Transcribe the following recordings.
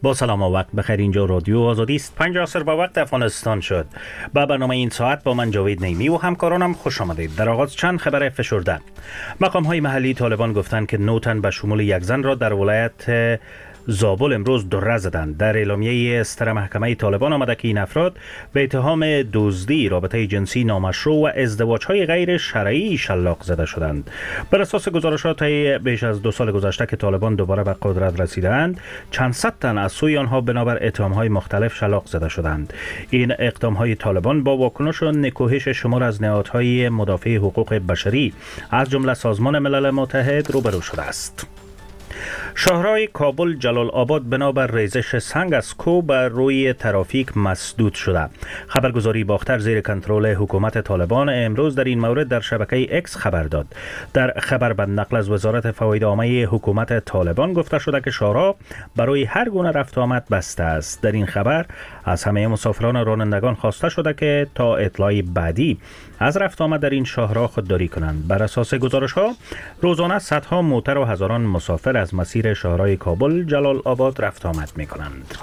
با سلام و وقت بخیر. اینجا رادیو آزادی است. 5 عصر با وقت افغانستان شد. با برنامه این ساعت با من جاوید نیمی و همکارانم خوش آمدید. در آغاز چند خبر فشرده. مقام‌های محلی طالبان گفتند که 9 تن به شمول یک زن را در ولایت زابل امروز دره زدند. در اعلامیه استر محکمه طالبان آمده که این افراد به اتهام دزدی، رابطه جنسی نامشروع و ازدواج‌های غیر شرعی شلاق زده شدند. بر اساس گزارشات بیش از 2 سال گذشته که طالبان دوباره به قدرت رسیدند، چند صد تن از سوی آنها بنابر اتهام‌های مختلف شلاق زده شدند. این اقدام‌های طالبان با واکنش و نکوهش شمار از نهادهای مدافع حقوق بشری از جمله سازمان ملل متحد روبرو شده است. شاهراه کابل جلال آباد بنابر ریزش سنگ از کوه بر روی ترافیک مسدود شده. خبرگزاری باختر زیر کنترل حکومت طالبان امروز در این مورد در شبکه اکس خبر داد. در خبر به نقل از وزارت فواید عامه حکومت طالبان گفته شده که شاهراه برای هر گونه رفت آمد بسته است. در این خبر از همه مسافران و رانندگان خواسته شده که تا اطلاع بعدی از رفت آمد در این شاهراه خودداری کنند. بر اساس گزارش‌ها روزانه صدها موتر و هزاران مسافر از مسیر شاهراه کابل جلال آباد رفت آمد می‌کنند.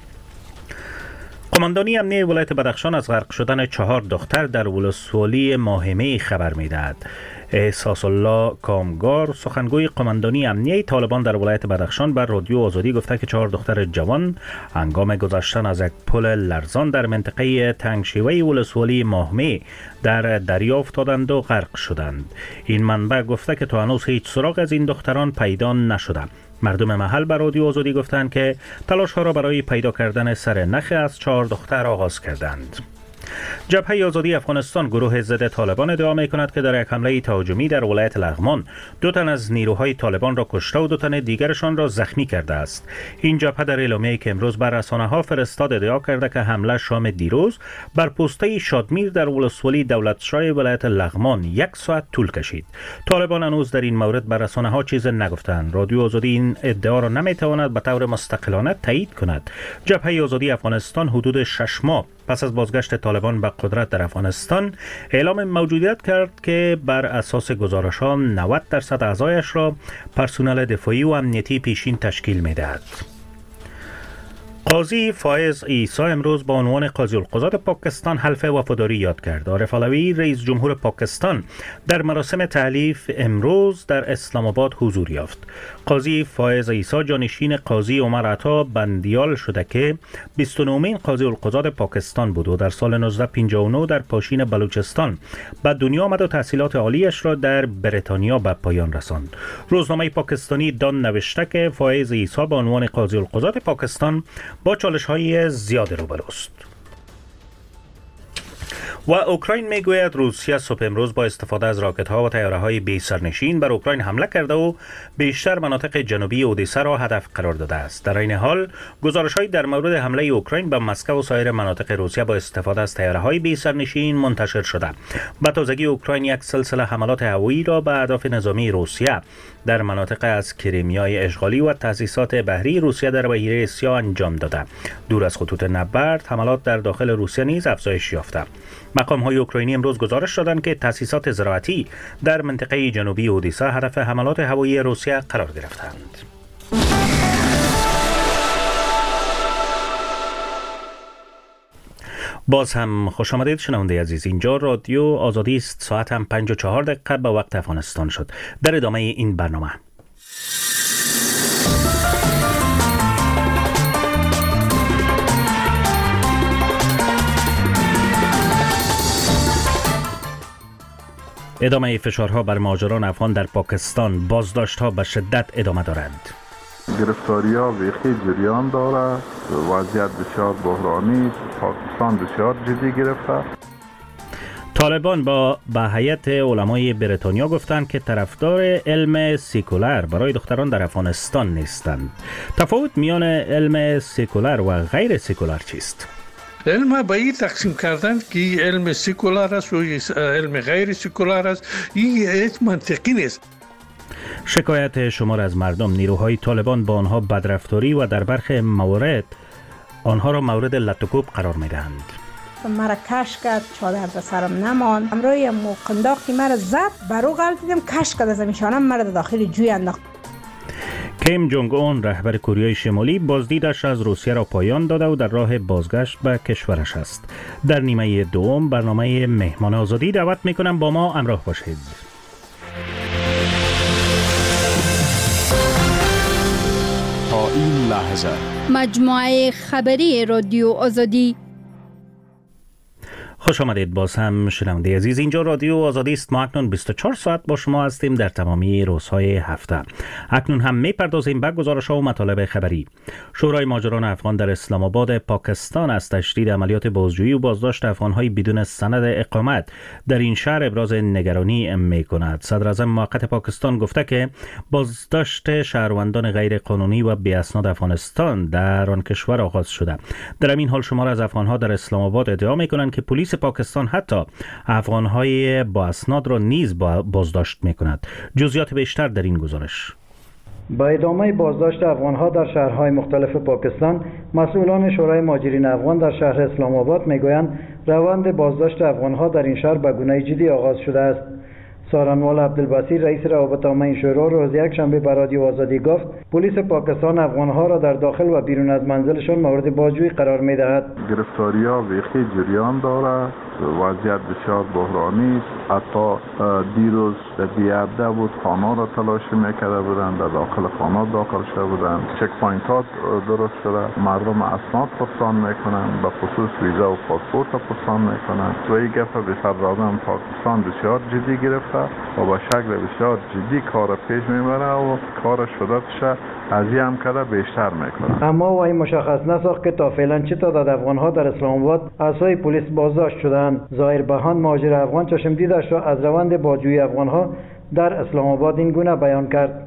قماندانی امنیه ولایت بدخشان از غرق شدن 4 دختر در ولسوالی ماهمه خبر می‌دهد. احساس الله کامگار سخنگوی قماندانی امنیه طالبان در ولایت بدخشان بر رادیو آزادی گفته که 4 دختر جوان هنگام گذشتن از یک پل لرزان در منطقه تنگشیوه ولسوالی ماهمه در دریا افتادند و غرق شدند. این منبع گفته که تا هنوز هیچ سراغ از این دختران پیدا نشده. مردم محل بر رادیو آزادی گفتند که تلاش ها را برای پیدا کردن سر نخ از 4 دختر آغاز کردند. جبهه آزادی افغانستان گروه ضد طالبان ادعا می‌کند که در یک حمله تهاجمی در ولایت لغمان 2 تن از نیروهای طالبان را کشته و 2 تن دیگرشان را زخمی کرده است. این جبهه در اعلامیه‌ای که امروز بر رسانه‌ها فرستاد ادعا کرده که حمله شام دیروز بر پسته شادمیر در ولسوالی دولتشاه ولایت لغمان 1 ساعت طول کشید. طالبان هنوز در این مورد بر رسانه‌ها چیز نگفتند. رادیو آزادی این ادعا را نمی‌تواند به طور مستقلانه تایید کند. جبهه آزادی افغانستان حدود 6 ماه پس از بازگشت طالبان به قدرت در افغانستان اعلام موجودیت کرد که بر اساس گزارش‌ها 90% اعضایش را پرسنل دفاعی و امنیتی پیشین تشکیل می‌دهد. قاضی فایز عیسی امروز با عنوان قاضی القضات پاکستان حلف وفاداری یاد کرد. عارف علوی رئیس جمهور پاکستان در مراسم تحلیف امروز در اسلام آباد حضور یافت. قاضی فایز عیسی جانشین قاضی عمر عطا بندیال شده که 29مین قاضی القضات پاکستان بود و در سال 1959 در پاشین بلوچستان به دنیا آمد و تحصیلات عالیش را در بریتانیا به پایان رساند. روزنامه پاکستانی دان نوشته که فایز عیسی به عنوان قاضی القضات پاکستان با چالش‌های زیاد روبروست. و اوکراین میگوید روسیه صبح امروز با استفاده از راکت‌ها و طیاره‌های بی سرنشین بر اوکراین حمله کرده و بیشتر مناطق جنوبی اودیسه را هدف قرار داده است. در این حال گزارش‌هایی در مورد حمله اوکراین به مسکو و سایر مناطق روسیه با استفاده از طیاره‌های بی سرنشین منتشر شده. به تازگی اوکراین یک سلسله حملات هوایی را به اهداف نظامی روسیه در مناطق از کریمیای اشغالی و تأسیسات بحری روسیه در بحیره سیاه انجام داده. دور از خطوط نبرد حملات در داخل روسیه نیز افزایش یافته. مقام‌های اوکراینی امروز گزارش دادند که تأسیسات زراعتی در منطقه جنوبی اودیسه هدف حملات هوایی روسیه قرار گرفتند. باز هم خوش آمدید شنونده عزیز. اینجا رادیو آزادی است. ساعت هم 5:04 به وقت افغانستان شد. در ادامه این برنامه ادامه فشارها بر مهاجران افغان در پاکستان، بازداشت‌ها به شدت ادامه دارند. گرفتاری‌ها بیخی جریان داره، وضعیت بسیار بحرانی، پاکستان بسیار جدی گرفته. طالبان به هیئت علمای بریتانیا گفتند که طرفدار علم سکولار برای دختران در افغانستان نیستند. تفاوت میان علم سکولار و غیر سکولار چیست؟ علم به این تقسیم کردن که علم سکولار است و علم غیر سکولار است، این هیچ منطقی نیست. شکایت شمار از مردم نیروهای طالبان با آنها بدرفتاری و در برخی موارد آنها را مورد لطکوب قرار می‌دهند. مرا کش کرد، چادر به سرم نماند. امروی قنداقی مرا زد، برو غلط دیدم کش کرد از میشانم مرا داخل جوی انداخت. کیم جونگ اون رهبر کره شمالی بازدیدش از روسیه را پایان داده و در راه بازگشت به کشورش است. در نیمه دوم برنامه مهمان آزادی دعوت میکنم با ما همراه باشید. تا این لحظه مجموعه خبری رادیو آزادی. خوش آمدید. باز هم شنونده عزیز، اینجا رادیو آزادی است. ما اکنون 24 ساعت با شما هستیم در تمامی روزهای هفته. اکنون هم میپردازیم به گزارش‌ها و مطالب خبری. شورای مهاجران افغان در اسلام آباد پاکستان از تشدید عملیات بازجویی و بازداشت افغان‌های بدون سند اقامت در این شهر ابراز نگرانی می‌کند. صدر اعظم موقت پاکستان گفته که بازداشت شهروندان غیر قانونی و بی اسناد افغانستان در آن کشور آغاز شده. در این حال شمار از افغان‌ها در اسلام آباد ادعا می‌کنند که پلیس پاکستان حتی افغان‌های با اسناد را نیز بازداشت می‌کند. جزئیات بیشتر در این گزارش. با ادامه بازداشت افغان‌ها در شهرهای مختلف پاکستان، مسئولان شورای مهاجرین افغان در شهر اسلام آباد می‌گویند روند بازداشت افغان‌ها در این شهر به گونه جدی آغاز شده است. سارنوال عبدالبصیر رئیس روابط عامه این شورا روز یکشنبه به رادیو آزادی گفت پلیس پاکستان افغان‌ها را در داخل و بیرون از منزلشان مورد بازجویی قرار می‌دهد. گرفتاری‌ها بیخی جریان دارد، وضعیت بسیار بحرانی است. حتی دیروز بی‌عده بود خانه را تلاشی می‌کرده بودند، در داخل خانه داخل شده بودند. چک پوینت‌ها درست شده، مردم اسناد پرسان می‌کنند، به خصوص ویزا و پاسپورت پرسان می‌کنند. و این گفت به صدراعظم پاکستان بسیار جدی گرفته و با شکل بسیار جدی کار پیش میبره و کار شدتش از این هم کده بیشتر میکنه. اما وی مشخص نساخت که تا فعلا چه تعداد افغان‌ها در اسلام آباد از سوی پلیس بازداشت شدند. ظاهر بهان مهاجر افغان چشم دیدش را از روند بازجویی افغان‌ها در اسلام آباد این گونه بیان کرد.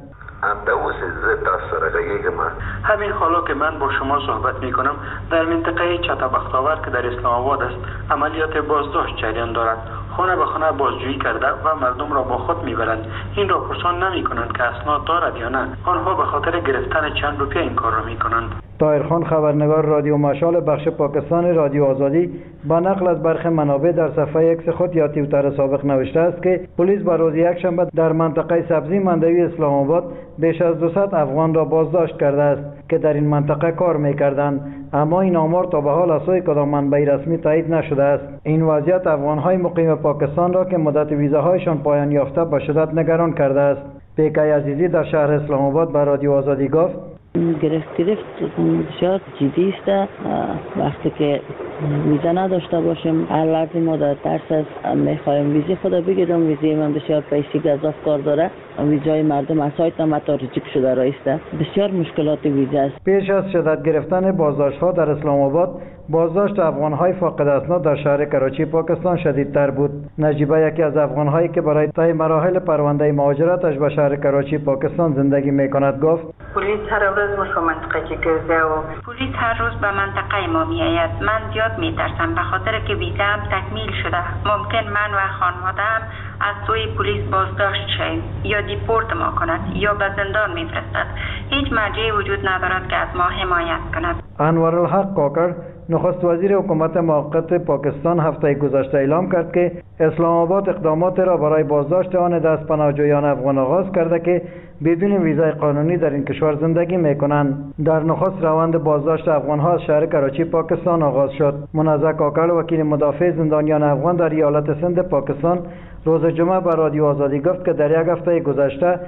همین حالا که من با شما صحبت می کنم در منطقه چتابخت‌آور که در اسلام آباد است عملیات بازداشت جریان دارد. خانه به خانه بازجویی کرده و مردم را با خود میبرند. این را پرسان نمی کنند که اسناد دارد یا نه. آنها به خاطر گرفتن چند روپیه این کار را می کنند. طاهرخان خبرنگار رادیو مشال بخش پاکستان رادیو آزادی با نقل از برخی منابع در صفحه ایکس خود یا توییتر سابق نوشته است که پلیس با روز یکشنبه در منطقه سبزی مندوی اسلام آباد بیش از 200 افغان را بازداشت کرده است که در این منطقه کار می‌کردند، اما این آمار تا به حال از سوی کدام منبع رسمی تایید نشده است. این وضعیت افغان‌های مقیم پاکستان را که مدت ویزاهایشان پایان یافته به شدت نگران کرده است. پیک عزیزی در شهر اسلام آباد به رادیو آزادی گفت گرفت بسیار جدی است. وقتی که ویزا نداشته باشیم هر لحظه ما در ترس از میخوایم ویزی خود بگیرم. ویزی من بسیار پیسی گزاف کار داره. ویزای مردم از سایت هم حتی ریجکت شده رایسته. بسیار مشکلات ویزا است. پیش از شدت گرفتن بازداشت‌ها در اسلام آباد، بازداشت افغان‌های فاقد اسناد در شهر کراچی پاکستان شدیدتر بود. نجیبه یکی از افغان‌هایی که برای طی مراحل پرونده مهاجرتش به شهر کراچی پاکستان زندگی می‌کند گفت پلیس هر روز مشو منطقه که گرده و پلیس هر روز به منطقه ما میآید. من زیاد میترسم به خاطر که ویزام تکمیل شده. ممکن من و خانواده‌ام از سوی پلیس بازداشت شویم یا دیپورت ما کند یا به زندان میفرستد. هیچ مرجعی وجود ندارد که از ما حمایت کند. انوارالحق کاکر نخست وزیر حکومت موقت پاکستان هفته گذشته اعلام کرد که اسلام آباد اقدامات را برای بازداشت آن دست پناهجویان افغان آغاز کرده که بدون ویزای قانونی در این کشور زندگی میکنند. در نخست روند بازداشت افغان‌ها از شهر کراچی پاکستان آغاز شد. منازع کاکر وکیل مدافع زندانیان افغان در ایالت سند پاکستان روز جمعه به رادیو آزادی گفت که در یک هفته گذشته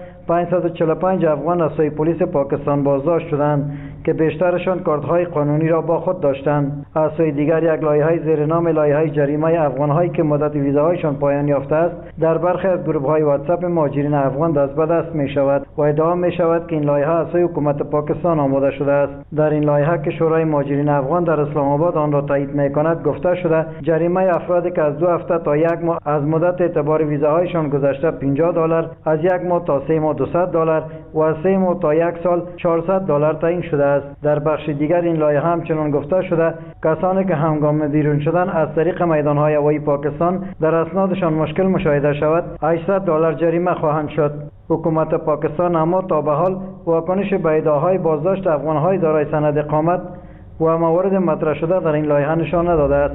545 افغان از سوی پلیس پاکستان بازداشت شدند که بیشترشان کارت‌های قانونی را با خود داشتند. از سوی دیگر یک لایحه زیر نام لایحه جریمه افغان‌هایی که مدت ویزاهایشان پایان یافته است در برخی از گروه‌های واتساپ مهاجرین افغان دست به دست می‌شود و ادعا می‌شود که این لایحه از سوی حکومت پاکستان آماده شده است. در این لایحه که شورای مهاجرین افغان در اسلام آباد آن را تایید می‌کند گفته شده جریمه افرادی که از 2 هفته تا 1 ماه از مدت اعتبار ویزاهایشان گذشته $50، از 1 ماه تا 3 ماه $200 و از 3 ماه تا 1 سال $400 تعیین شده است. در بخش دیگر این لایحه همچنان گفته شده کسانی که هنگام بیرون شدن از طریق میدان‌های هوایی پاکستان در اسنادشان مشکل مشاهده شود $800 جریمه خواهند شد. حکومت پاکستان اما تا به حال واکنش به ادعاهای بازداشت افغان‌های دارای سند اقامت و موارد مطرح شده در این لایحه نشان نداده است.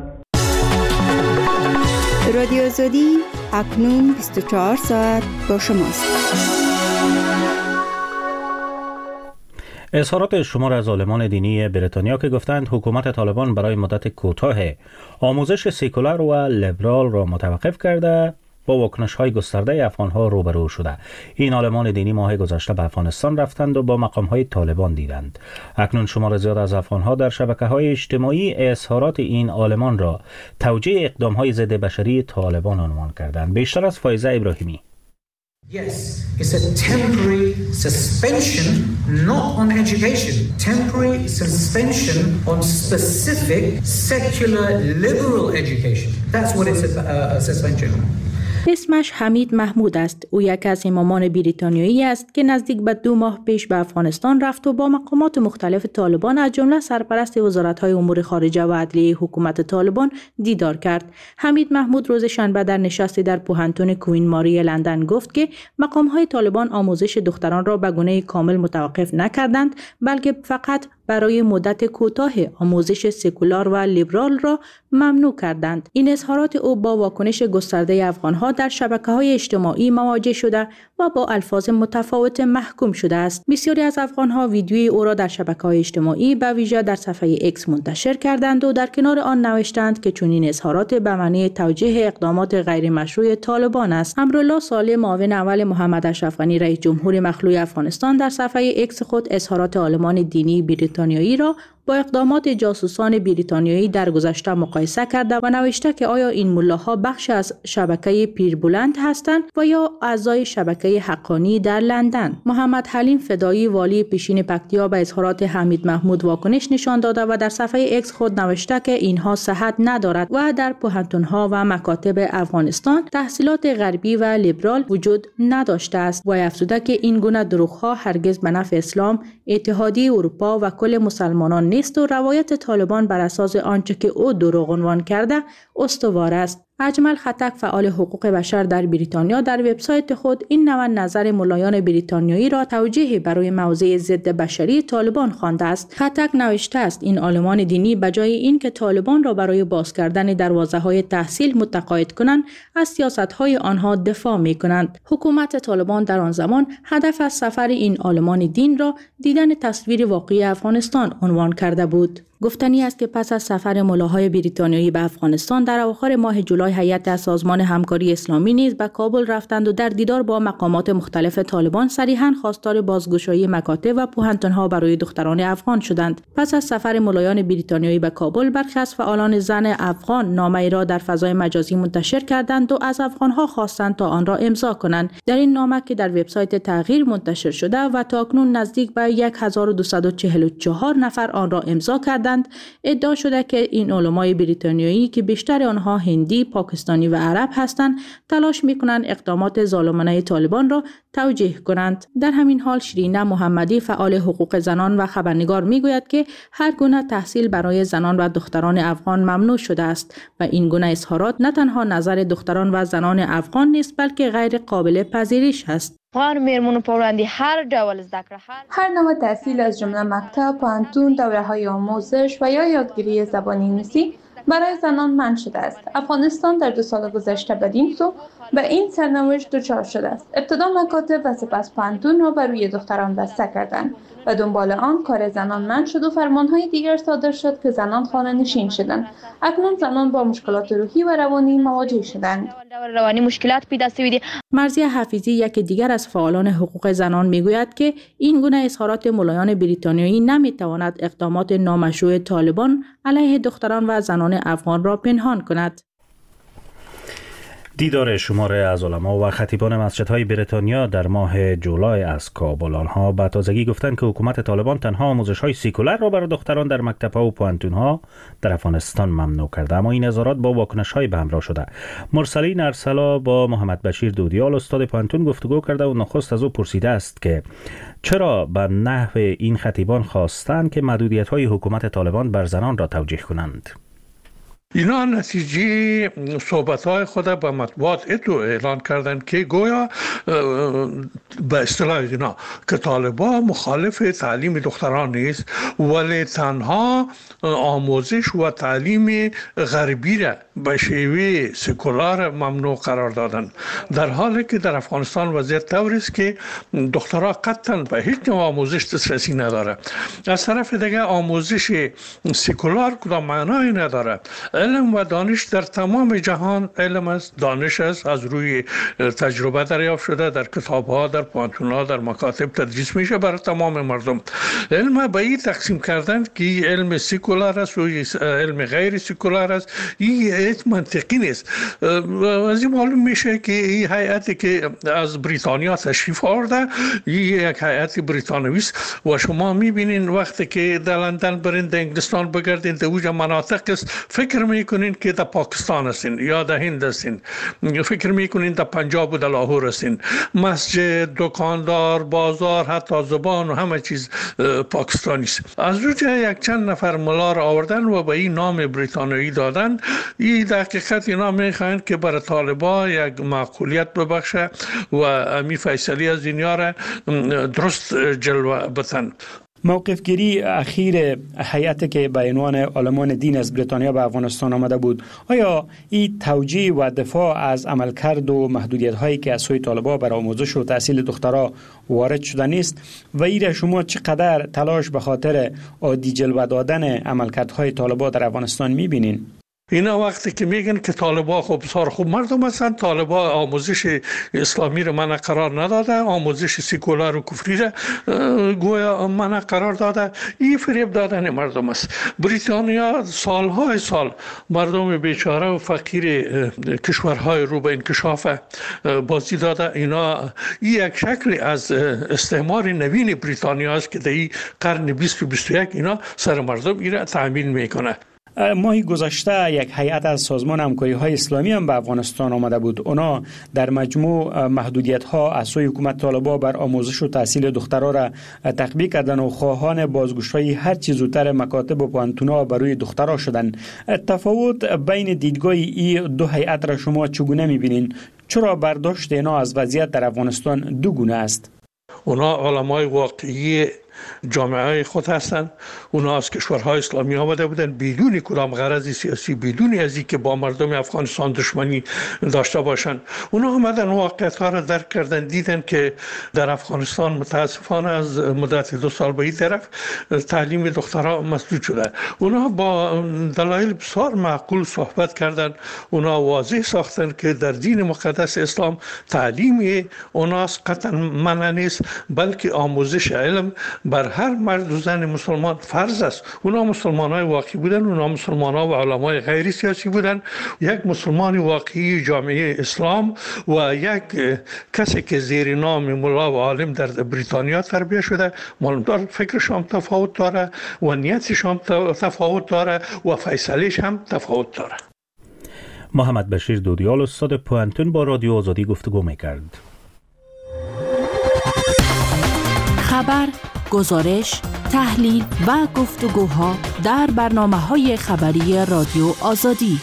رادیو آزادی اکنون 24 ساعت با شماست. اظهارات شمار از عالمان دینی بریتانیا که گفتند حکومت طالبان برای مدت کوتاه آموزش سکولار و لیبرال را متوقف کرده با واکنش‌های گسترده افغان‌ها روبرو شده. این عالمان دینی ماه گذشته به افغانستان رفتند و با مقام‌های طالبان دیدند. اکنون شمار زیاد از افغان‌ها در شبکه‌های اجتماعی اظهارات این عالمان را توجیه اقدام‌های ضد بشری طالبان عنوان کردند. بیشتر از فایزه ابراهیمی. Yes, it's a temporary suspension, not on education. Temporary suspension on specific secular liberal education. That's what it's a suspension on. اسمش حمید محمود است. او یکی از امامان بریتانیایی است که نزدیک به 2 ماه پیش به افغانستان رفت و با مقامات مختلف طالبان از جمله سرپرست وزارت‌های امور خارجه و عدلیه حکومت طالبان دیدار کرد. حمید محمود روز شنبه در نشستی در پوهنتون کوین ماری لندن گفت که مقام‌های طالبان آموزش دختران را به گونه کامل متوقف نکردند، بلکه فقط برای مدت کوتاه آموزش سکولار و لیبرال را ممنوع کردند. این اظهارات او با واکنش گسترده افغان‌ها در شبکه‌های اجتماعی مواجه شده و با الفاظ متفاوت محکوم شده است. بسیاری از افغان‌ها ویدیوی او را در شبکه‌های اجتماعی به ویژه در صفحه اکس منتشر کردند و در کنار آن نوشتند که چنین اظهارات به معنی توجیه اقدامات غیر مشروع طالبان است. امرالله صالح، معاون اول محمد اشرف غنی رئیس جمهور مخلوع افغانستان، در صفحه اکس خود اظهارات عالمان دینی بریتانیایی را با اقدامات جاسوسان بریتانیایی در گذشته مقایسه کرده و نوشته که آیا این ملاها بخش از شبکه پیربلند هستند و یا اعضای شبکه حقانی در لندن. محمد حلیم فدایی، والی پیشین پکتیا، به اظهارات حمید محمود واکنش نشان داده و در صفحه اکس خود نوشته که اینها صحت ندارد و در پوهنتون‌ها و مکاتب افغانستان تحصیلات غربی و لیبرال وجود نداشته است و افزوده که این گونه دروغ‌ها هرگز به نفع اسلام، اتحادیه اروپا و کل مسلمانان نیست و روایت طالبان بر اساس آنچه که او دروغ عنوان کرده استوار است. اجمل خطک، فعال حقوق بشر در بریتانیا، در وبسایت خود این نوع نظر ملایان بریتانیایی را توجیه برای موضع ضد بشری طالبان خوانده است. خطک نوشته است این عالمان دینی بجای این که طالبان را برای باز کردن دروازه‌های تحصیل متقاعد کنند، از سیاست‌های آنها دفاع می‌کنند. حکومت طالبان در آن زمان هدف از سفر این عالمان دین را دیدن تصویر واقعی افغانستان عنوان کرده بود. گفتنی است که پس از سفر ملاهای بریتانیایی به افغانستان در اواخر ماه جولای هیئت از سازمان همکاری اسلامی نیز به کابل رفتند و در دیدار با مقامات مختلف طالبان صریحاً خواستار بازگشایی مکاتب و پوهنتون‌ها برای دختران افغان شدند. پس از سفر ملایان بریتانیایی به کابل، برخی از فعالان زن افغان نامه‌ای را در فضای مجازی منتشر کردند و از افغان‌ها خواستند تا آن را امضا کنند. در این نامه که در وبسایت تغییر منتشر شده و تاکنون نزدیک به 1244 نفر آن را امضا کردند، ادعا شده که این علمای بریتانیایی که بیشتر آنها هندی، پاکستانی و عرب هستند، تلاش می‌کنند اقدامات ظالمانه طالبان را توجیه کنند. در همین حال شیرینه محمدی، فعال حقوق زنان و خبرنگار، میگوید که هر گونه تحصیل برای زنان و دختران افغان ممنوع شده است و این گونه اظهارات نه تنها نظر دختران و زنان افغان نیست، بلکه غیر قابل پذیرش است. هر نوع تحصیل از جمله مکتب، پوهنتون، دوره‌های آموزش و یا یادگیری زبان انگلیسی برای زنان منع شده است. افغانستان در 2 سال گذشته بدین سو به این سرنوشت دچار شده است. ابتدا مکاتب و سپس پوهنتون را بر روی دختران بسته کردند و دنبال آن کار زنان منع شد و فرمانهای دیگر صادر شد که زنان خانه نشین شدند. اکنون زنان با مشکلات روحی و روانی مواجه شدند. مرضیه حفیظی، یکی دیگر از فعالان حقوق زنان، میگوید که این گونه اظهارات ملایان بریتانیایی نمیتواند اقدامات نامشروع طالبان علیه دختران و زنان افغان را پنهان کند. دیدار شماره از علما و خطیبان مسجدهای بریتانیا در ماه جولای از کابل. آنها به تازگی گفتند که حکومت طالبان تنها آموزش‌های سکولار را برای دختران در مکتب‌ها و پوهنتون‌ها در افغانستان ممنوع کرده، اما این اظهارات با واکنش‌های به همراه شده. مرسلین ارسلا با محمد بشیر دودیال، استاد پوهنتون، گفتگو کرده و نخست از او پرسیده است که چرا به نحو این خطیبان خواستند که محدودیت‌های حکومت طالبان بر زنان را توجیه کنند. اینا نتیجه صحبت‌های خود به مطبوعات اعلان کردن که گویا به اصطلاح اینا که طالبان مخالف تعلیم دختران نیست، ولی تنها آموزش و تعلیم غربی را به شیوه سکولار ممنوع قرار دادن، در حالی که در افغانستان وضعیت طوری است که دخترها قطعا به هیچ نوع آموزش دسترسی نداره. از طرف دیگه آموزش سکولار کدام معنایی نداره. علم و دانش در تمام جهان علم است، دانش است، از روی تجربه دریافت شده، در کتاب‌ها، در پانتون‌ها، در مکاتب تدریس میشه برای تمام مردم. علم به این تقسیم کردن که علم سکولار است و علم غیر سکولار است، این هیچ منطقی نیست. از این معلوم میشه که این هیئتی که از بریتانیا تشریف آورده یک هیئت بریتانوی است و شما میبینین وقتی که در لندن برین، در انگلستان بگردین، در اوج مناطق است، فکر میکنین که در پاکستان هستین یا در هند هستین، فکر میکنین در پنجاب و در لاهور هستین. مسجد، دکاندار، بازار، حتی زبان و همه چیز پاکستانی است. از روی یک چند نفر ملا را آوردن و به این نام بریتانیایی دادن. این در حقیقت اینا میخواهند که برای طالبان یک معقولیت ببخشه و امی فیصلی از اینیا را درست جلوه بتن. موقفگیری اخیر هیئتی که به عنوان عالمان دین از بریتانیا به افغانستان آمده بود، آیا این توجیه و دفاع از عملکرد و محدودیت هایی که از سوی طالبان بر آموزش و تحصیل دخترها وارد شده نیست و ایره شما چقدر تلاش به خاطر عادی جلوه دادن عملکردهای طالبان در افغانستان میبینین؟ اینا وقتی که میگن که طالبان خب بسیار خوب مردم هستند، طالبان آموزش اسلامی رو منع قرار نداده، آموزش سکولار و کفری رو گویا منع قرار داده، این فریب دادن مردم است. بریتانیا سالهای سال مردم بیچاره و فقیر کشورهای رو به انکشاف بازی داده. اینا یک شکلی از استعمار نوین بریتانیا است که در این قرن 20 و 21 اینا سر مردم اینا تأمین میکنه. ماه گذشته یک هیئت از سازمان همکاری های اسلامی هم به افغانستان آمده بود. اونا در مجموع محدودیت ها از سوی حکومت طالبان بر آموزش و تحصیل دخترها را تطبیق کردن و خواهان بازگشایی هر چیز زودتر مکاتب و پانتون‌ها بر روی دخترها شدن. تفاوت بین دیدگاه این دو هیئت را شما چگونه می‌بینین؟ چرا برداشت اینا از وضعیت در افغانستان دو گونه است؟ اونا علمای واقعی جامعه خود هستند. اونا از کشورهای اسلامی آمده بودن بدون کدام غرض سیاسی، بدون از اینکه با مردم افغانستان دشمنی داشته باشند. اونا آمدن واقعیت ها را درک کردن، دیدن که در افغانستان متاسفانه از مدت 2 سال به این طرف تعلیم دخترها مسدود شده. اونا با دلایل بسیار معقول صحبت کردن. اونا واضح ساختن که در دین مقدس اسلام تعلیم اوناست قطعا منع نیست، بلکه آموزش علم بر هر مرد و زن مسلمان فرض است. اونا مسلمانای واقعی بودن، اونا مسلمانان و علمای غیر سیاسی بودن. یک مسلمان واقعی جامعه اسلام و یک کسی که زیر نام ملا و عالم در بریتانیا تربیت شده، معلوم فکرش هم تفاوت داره و نیتش هم تفاوت داره و فیصلهش هم تفاوت داره. محمد بشیر دودیال استاد پوانتون با رادیو آزادی گفتگو می‌کرد. خبر، گزارش، تحلیل و گفتگوها در برنامه‌های خبری رادیو آزادی.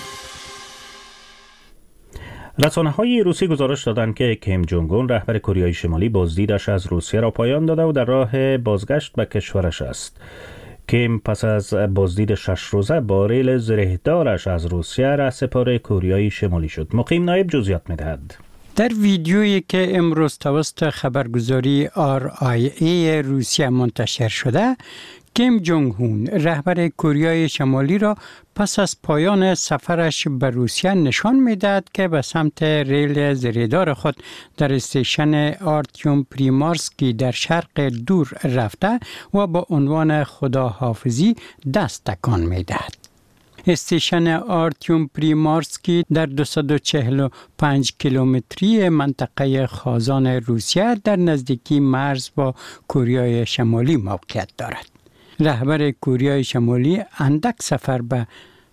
رسانه‌های روسی گزارش دادند که کیم جونگ اون رهبر کره شمالی بازدیدش از روسیه را پایان داده و در راه بازگشت به کشورش است. کیم پس از بازدید 6 روزه با ریل زرهدارش از روسیه رهسپار کره شمالی شد. مقیم نایب جزئیات می‌دهد. در ویدیویی که امروز توسط خبرگزاری RIA روسیه منتشر شده، کیم جونگ اون رهبر کره شمالی را پس از پایان سفرش به روسیه نشان می‌دهد که به سمت ریل زرهدار خود در استیشن آرتیوم پریمارسکی در شرق دور رفته و با عنوان خداحافظی دست تکان می‌دهد. استیشن آرتیوم پریمارسکی در 245 کیلومتری منطقه خازان روسیه در نزدیکی مرز با کره شمالی موقعیت دارد. رهبر کره شمالی اندک سفر به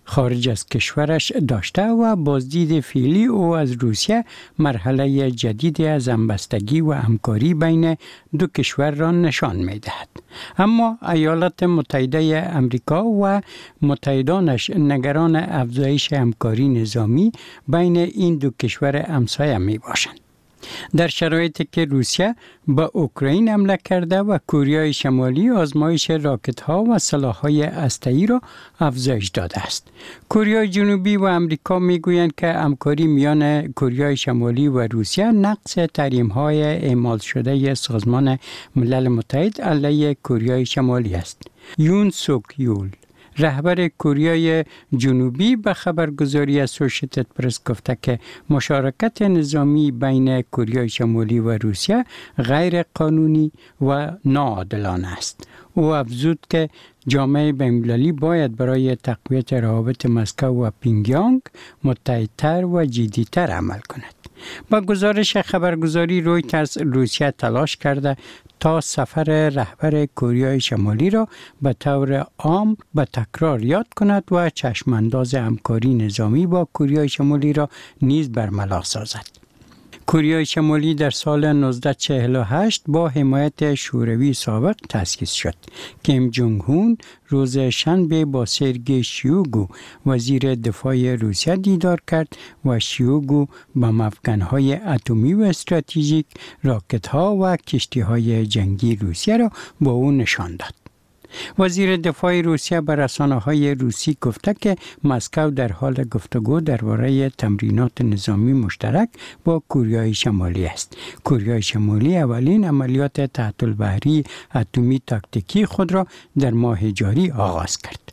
خارج از کشورش داشته و بازدید فعلی او از روسیه مرحله جدیدی از همبستگی و همکاری بین دو کشور را نشان می دهد. اما ایالات متحده امریکا و متحدانش نگران افزایش همکاری نظامی بین این دو کشور همسایه می باشند. در شرایطی که روسیه به اوکراین حمله کرده و کره شمالی آزمایش راکت ها و سلاح های هسته‌ای را افزایش داده است. کره جنوبی و امریکا می گویند که همکاری میان کره شمالی و روسیه نقض تحریم های اعمال شده سازمان ملل متحد علیه کره شمالی است. یون سوک یول رهبر کره جنوبی به خبرگزاری اسوشیتد پرس گفته که مشارکت نظامی بین کره شمالی و روسیه غیر قانونی و ناعادلانه است. او افزود که جامعه بین‌المللی باید برای تقویت روابط مسکو و پینگیانگ متحدتر و جدی‌تر عمل کند. با گزارش خبرگزاری رویترز، روسیه تلاش کرده تا سفر رهبر کره شمالی را به طور عام به تکرار یاد کند و چشمانداز همکاری نظامی با کره شمالی را نیز برملا سازد. کره شمالی در سال 1948 با حمایت شوروی سابق تأسیس شد. کیم جونگ هون روز شنبه با سرگئی شویگو وزیر دفاع روسیه دیدار کرد و شویگو با افکنهای اتمی و استراتژیک راکت‌ها و کشتی‌های جنگی روسیه را با او نشان داد. وزیر دفاع روسیه به رسانه‌های روسی گفته که مسکو در حال گفتگو درباره تمرینات نظامی مشترک با کره شمالی است. کره شمالی اولین عملیات تحت البحری اتمی تاکتیکی خود را در ماه جاری آغاز کرد.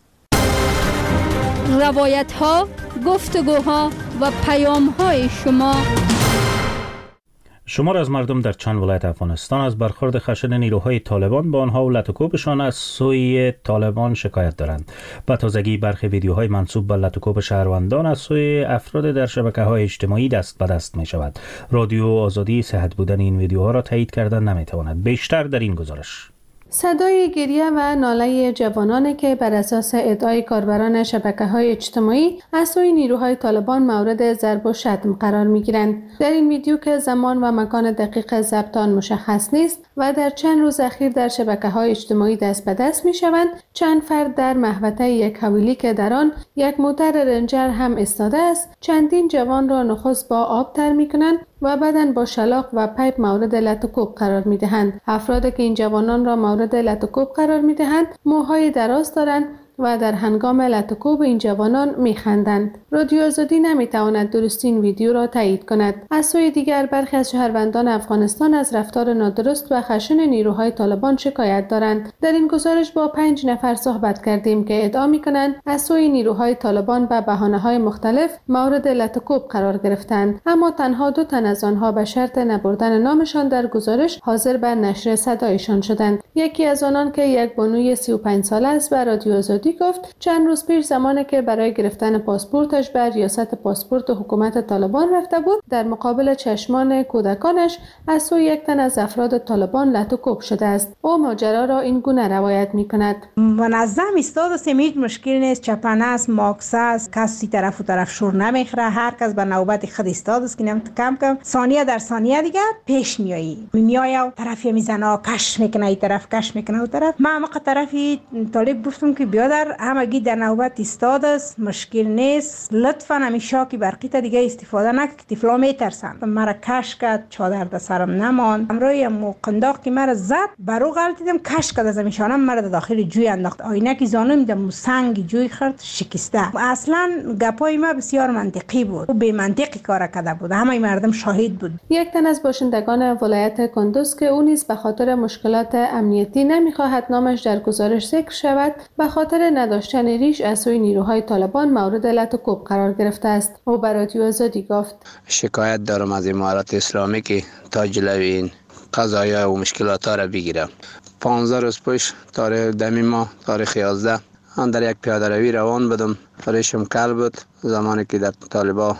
روایت‌ها، گفتگوها و پیام‌های شمار از مردم در چند ولایت افغانستان از برخورد خشن نیروهای طالبان با آنها و لطوکوبشان از سوی طالبان شکایت دارند. به تازگی برخی ویدیوهای منسوب به لطوکوب شهروندان از سوی افراد در شبکه‌های اجتماعی دست به دست می شود. رادیو آزادی صحت بودن این ویدیوها را تایید کردن نمی تواند. بیشتر در این گزارش. صدای گریه و ناله جوانانی که بر اساس ادعای کاربران شبکه‌های اجتماعی از سوی نیروهای طالبان مورد ضرب و شتم قرار می‌گیرند. در این ویدیو که زمان و مکان دقیق ضبط آن مشخص نیست و در چند روز اخیر در شبکه‌های اجتماعی دست به دست می‌شوند، چند فرد در محوطه یک حویلی که در آن یک موتر رنجر هم ایستاده است، چندین جوان را نخست با آب تر می‌کنند و بعداً با شلاق و پیپ مورد لطوکوب قرار می‌دهند. افرادی که این جوانان را مورد لطوکوب قرار می‌دهند، موهای دراز دارند و در هنگام لطوکوب این جوانان می‌خندند. رادیو آزادی نمی‌تواند درست این ویدیو را تایید کند. از سوی دیگر برخی از شهروندان افغانستان از رفتار نادرست و خشن نیروهای طالبان شکایت دارند. در این گزارش با 5 نفر صحبت کردیم که ادعا می‌کنند از سوی نیروهای طالبان به بهانه‌های مختلف مورد لطوکوب قرار گرفتند، اما تنها 2 تن از آنها به شرط نبردن نامشان در گزارش حاضر به نشر صدایشان شدند. یکی از آنان که یک بانوی 35 ساله است به رادیو آزادی گفت چند روز پیش زمانی که برای گرفتن پاسپورتش به ریاست پاسپورت حکومت طالبان رفته بود، در مقابل چشمان کودکانش از سوی یک تن از افراد طالبان لطوکوب شده است. او ماجرا را این گونه روایت می‌کند: منظم ایستاد است، هیچ مشکل نیست، چپنه است، ماکس است، کسی طرف و طرف شور نمیخوره، هر کس به نوبت خود ایستاد است که کم کم ثانیه در ثانیه دیگه پیش میای و طرفی میزنه، کش میکنه این طرف، کش میکنه اون طرف. من همه طرفی طالب گفتم که بیادر همگی در نوبت ایستاد است، مشکل نیست، لطفا همیشه که برقیت دیگه استفاده نکن که طفلا میترسن. مرا کش کرد، چادر در سرم نمان، امروی قنداق که مرا زد، برو غلطیدم کش کرد، از میشانم مرا داخل جوی انداخت، آینه که زانم دم سنگ جوی خورد، شکسته. اصلا گپای ما بسیار منطقی بود و بی منطقی کار کرده بود، همه مردم شاهد بود. یک تن از باشندگان ولایت کندوز که او نیز به خاطر مشکلات امنیتی نمیخواهد نامش در گزارش ذکر شود، به خاطر نداشتن ریش از سوی نیروهای طالبان مورد لطوکوب قرار گرفته است. او به رادیو آزادی گفت: شکایت دارم از امارات اسلامی که تا جلوی این قضایا و مشکلات را بگیرم. 15 روز پیش تاریخ دمی ماه تاریخ 11 من در یک پیاده روی روان بودم، ریشم کل بود. زمانی که در طالبا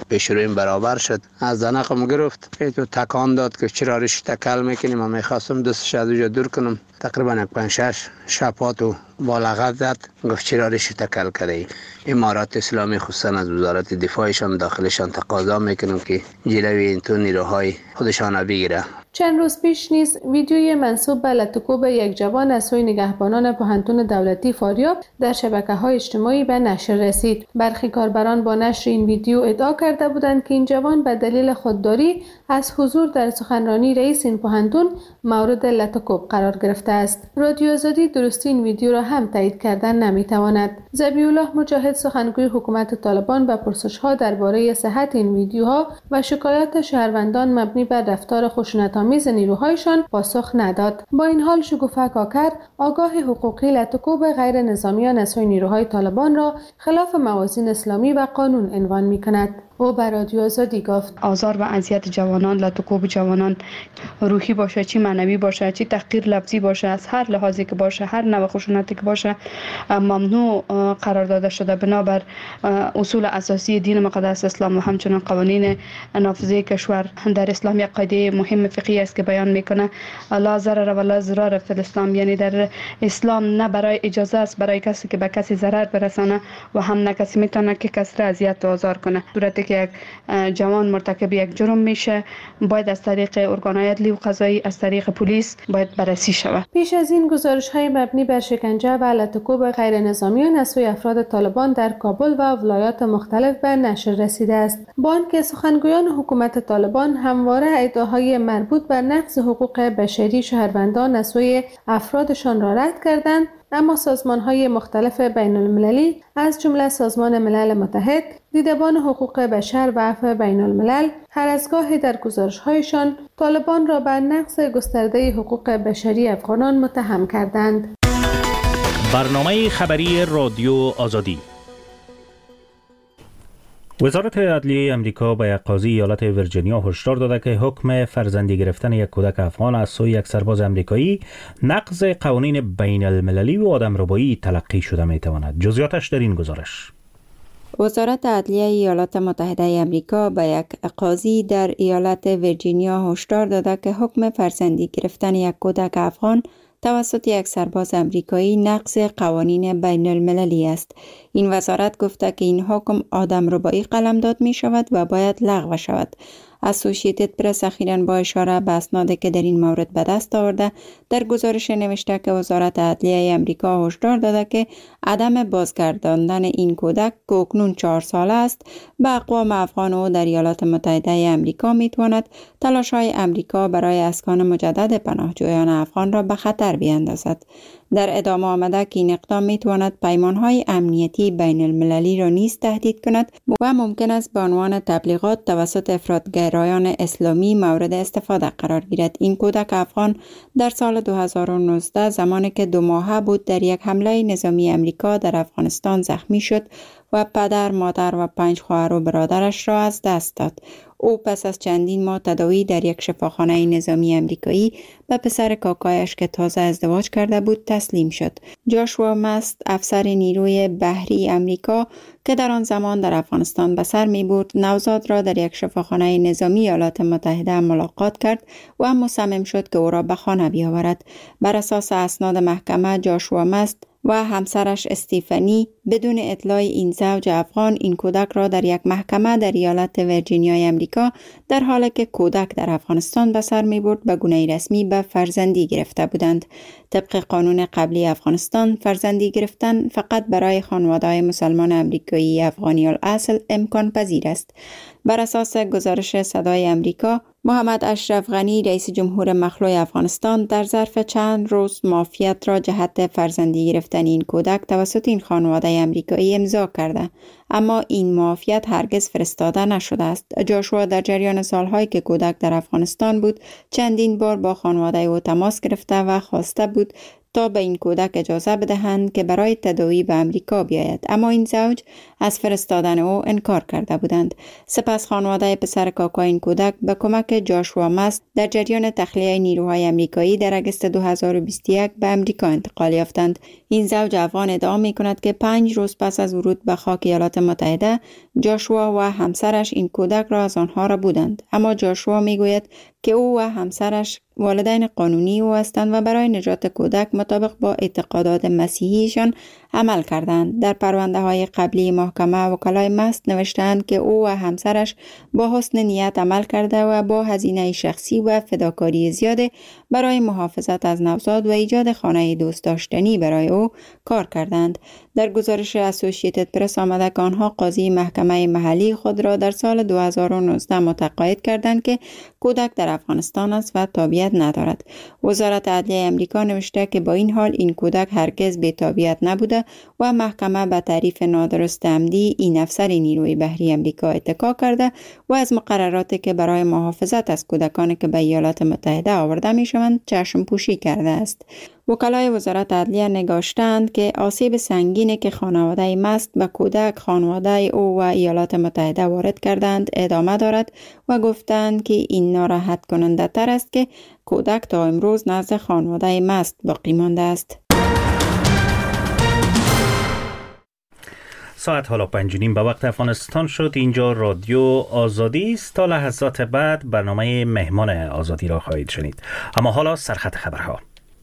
پیش رویم برابر شد. از دنقم گرفت، تو تکان داد که چرا ریش تکل میکنی. من میخواستم دستش از اونجا دور کنم، تقریبا 5-6 شپاتو با لغت زد. گفت چرا ریش تکل کردی. امارات اسلامی خصوصا از وزارت دفاعشان داخلشان تقاضا میکنم که جلوی این تو نیروهای خودشان بگیره. چند روز پیش نیز ویدیوی منسوب به لطکوب یک جوان از سوی نگهبانان پوهنتون دولتی فاریاب در شبکه‌های اجتماعی به نشر رسید. برخی کاربران با نشر این ویدیو ادعا کرده بودند که این جوان به دلیل خودداری از حضور در سخنرانی رئیس این پوهنتون مورد لطکوب قرار گرفته است. رادیو آزادی درستی این ویدیو را هم تایید کردن نمیتواند. ذبیح الله مجاهد سخنگوی حکومت طالبان به پرسش‌ها درباره صحت این ویدیوها و شکایات شهروندان مبنی بر رفتار خشونت‌آمیز نیروهایشان پاسخ نداد. با این حال شگوفه کاکر آگاه حقوقی لطکوب غیر نظامیان از سوی نیروهای طالبان را خلاف موازین اسلامی و قانون عنوان می‌کند. او بر رادیو آزادی گفت آزار و اذیت جوانان، لطکوب جوانان، روحی باشه چی معنوی باشه چی تحقیر لفظی باشه، از هر لحاظی که باشه، هر نوع خشونتی که باشه ممنوع قرار داده شده بنابر اصول اساسی دین مقدس اسلام و همچنین قوانین نافذه کشور. در اسلام یک قاعده مهم فقهی است که بیان میکنه لا ضرر و لا ضرار فی الاسلام، یعنی در اسلام نه برای اجازه است برای کسی که به کسی ضرر برسانه و هم نه کسی میتونه که کسی را اذیت و آزار کنه. صورتی که یک جوان مرتکب یک جرم میشه باید از طریق ارگان‌های عدلی و قضایی، از طریق پلیس باید بررسی شود. پیش از این گزارش‌های مبنی بر شکنجه و لطکوب غیر نظامیان از سوی افراد طالبان در کابل و ولایات مختلف به نشر رسیده است. با آنکه سخنگویان حکومت طالبان همواره ادعاهای مربوط به نقض حقوق بشری شهروندان از سوی افرادشان را رد کردند، اما سازمان‌های مختلف بین‌المللی از جمله سازمان ملل متحد، دیدبان حقوق بشر و عفو بین‌الملل هر از گاهی در گزارش‌هایشان طالبان را به نقض گسترده حقوق بشری افغانان متهم کردند. برنامه خبری رادیو آزادی. وزارت عدلیه امریکا به یک قاضی ایالت ویرجینیا هشدار داده که حکم فرزندی گرفتن یک کودک افغان از سوی یک سرباز امریکایی نقض قوانین بین المللی و آدمربایی تلقی شده می تواند. جزئیاتش در این گزارش. وزارت عدلیه ایالات متحده امریکا به یک قاضی در ایالت ویرجینیا هشدار داده که حکم فرزندی گرفتن یک کودک افغان توسط یک سرباز امریکایی نقض قوانین بین المللی است. این وزارت گفته که این حکم آدمربایی قلمداد می شود و باید لغو شود. اسوسییتد پرس اخیراً با اشاره به اسنادی که در این مورد به دست آورده در گزارش نوشته که وزارت عدلیه امریکا هشدار داده که عدم بازگرداندن این کودک که اکنون 4 ساله است به اقوام افغان و در ایالات متحده امریکا میتواند تلاش‌های امریکا برای اسکان مجدد پناهجویان افغان را به خطر بیاندازد. در ادامه آمده که این اقدام میتواند پیمانهای امنیتی بین المللی را نیز تهدید کند و ممکن است به عنوان تبلیغات توسط افراطگرایان اسلامی مورد استفاده قرار گیرد. این کودک افغان در سال 2019 زمانی که 2 ماهه بود در یک حمله نظامی امریکا در افغانستان زخمی شد و پدر، مادر و 5 خواهر و برادرش را از دست داد. او پس از چندین ماه تداوی در یک شفاخانه نظامی امریکایی به پسر کاکایش که تازه ازدواج کرده بود تسلیم شد. جاشوا مست، افسر نیروی بحری امریکا که در آن زمان در افغانستان به سر می برد، نوزاد را در یک شفاخانه نظامی ایالات متحده ملاقات کرد و مصمم شد که او را به خانه بیاورد. بر اساس اسناد محکمه، جاشوا مست و همسرش استیفانی بدون اطلاع این زوج افغان این کودک را در یک محکمه در ایالت ویرجینیا امریکا در حالی که کودک در افغانستان به سر می برد به گونه رسمی به فرزندی گرفته بودند. طبق قانون قبلی افغانستان فرزندی گرفتن فقط برای خانواده‌های مسلمان امریکایی افغانی الاصل امکان پذیر است. بر اساس گزارش صدای امریکا، محمد اشرف غنی رئیس جمهور مخلوع افغانستان در ظرف چند روز معافیت را جهت فرزندی گرفتن این کودک توسط این خانواده امریکایی امضا کرده، اما این معافیت هرگز فرستاده نشده است. جاشوا در جریان سالهایی که کودک در افغانستان بود چندین بار با خانواده او تماس گرفته و خواسته بود تا به این کودک اجازه بدهند که برای تداوی به امریکا بیاید، اما این زوج از فرستادن او انکار کرده بودند. سپس خانواده پسر کاکا این کودک به کمک جاشوا مست در جریان تخلیه نیروهای امریکایی در اگست 2021 به امریکا انتقال یافتند. این زوج افغان ادعا می کند که 5 روز پس از ورود به خاک ایالات متحده جاشوا و همسرش این کودک را از آنها را بودند، اما جاشوا می گوید که او و همسرش والدین قانونی او هستند و برای نجات کودک مطابق با اعتقادات مسیحیشان عمل کردند. در پرونده های قبلی محکمه وکلای مست نوشتند که او و همسرش با حسن نیت عمل کرده و با هزینه شخصی و فداکاری زیاد برای محافظت از نوزاد و ایجاد خانه دوست داشتنی برای او کار کردند. در گزارش اسوسییتد پرس آمده که آنها قاضی محکمه محلی خود را در سال 2019 متقاعد کردند که کودک در افغانستان است و تابعیت ندارد. وزارت عدلیه امریکا نوشته که با این حال این کودک هرگز بی تابعیت نبوده و محکمه به تعریف نادرست عمدی این افسر نیروی بحری امریکا اتکا کرده و از مقرراتی که برای محافظت از کودکانی که به ایالات متحده آورده می شوند چشم پوشی کرده است. وکلای وزارت عدلیه نگاشتند که آسیب سنگینی که خانواده مست به کودک، خانواده او و ایالات متحده وارد کردند ادامه دارد و گفتند که این ناراحت کننده تر است که کودک تا امروز نزد خانواده مست باقی مانده است. ساعت حالا 5:30 به وقت افغانستان شد. اینجا رادیو آزادی است. تا لحظات بعد برنامه مهمان آزادی را خواهید شنید. اما حالا سرخط خبرها.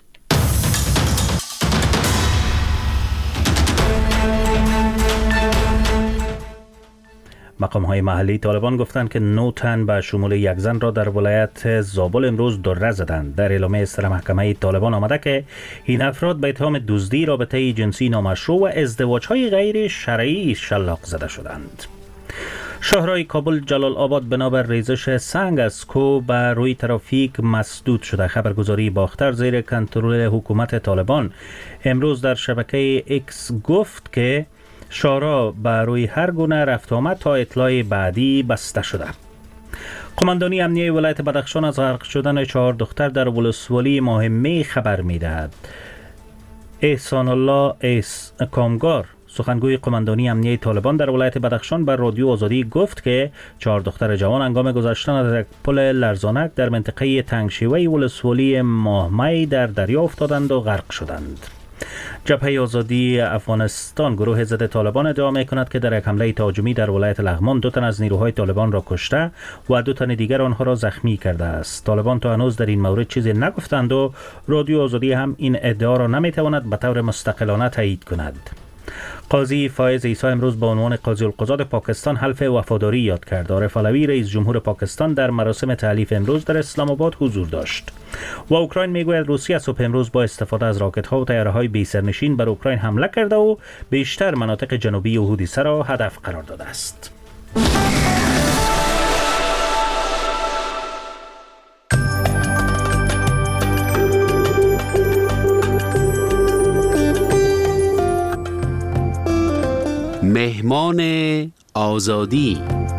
مقام‌های محلی طالبان گفتند که 9 تن به شمول یک زن را در ولایت زابل امروز دره زدند. در اعلامیه سر محکمه طالبان آمده که این افراد به اتهام دزدی، رابطه جنسی نامشروع و ازدواج‌های غیر شرعی شلاق زده شدند. شاهراه کابل جلال آباد بنابر ریزش سنگ از کوه به روی ترافیک مسدود شده. خبرگزاری باختر زیر کنترل حکومت طالبان امروز در شبکه ایکس گفت که شاهراه بر روی هر گونه رفت آمد تا اطلاع بعدی بسته شده. قماندانی امنیه ولایت بدخشان از غرق شدن 4 دختر در ولسوالی ماهمه خبر می‌دهد. احسان الله کامگار سخنگوی قماندانی امنیه طالبان در ولایت بدخشان بر رادیو آزادی گفت که 4 دختر جوان هنگام گذشتن از یک پل لرزانک در منطقه تنگشیوه ولسوالی ماهمه در دریا افتادند و غرق شدند. جبهه آزادی افغانستان گروه ضد طالبان ادعا می‌کند که در یک حمله تهاجمی در ولایت لغمان 2 تن از نیروهای طالبان را کشته و 2 تن دیگر آنها را زخمی کرده است. طالبان تا هنوز در این مورد چیزی نگفتند و رادیو آزادی هم این ادعا را نمی‌تواند به طور مستقلانه تایید کند. قاضی فایز عیسی امروز به عنوان قاضی القضات پاکستان حلف وفاداری یاد کرد. عارف علوی رئیس جمهور پاکستان در مراسم تحلیف امروز در اسلام آباد حضور داشت. و اوکراین میگوید روسیه صبح امروز با استفاده از راکت‌ها و طیاره‌های بی سرنشین بر اوکراین حمله کرده و بیشتر مناطق جنوبی اودیسه را هدف قرار داده است. مهمان آزادی.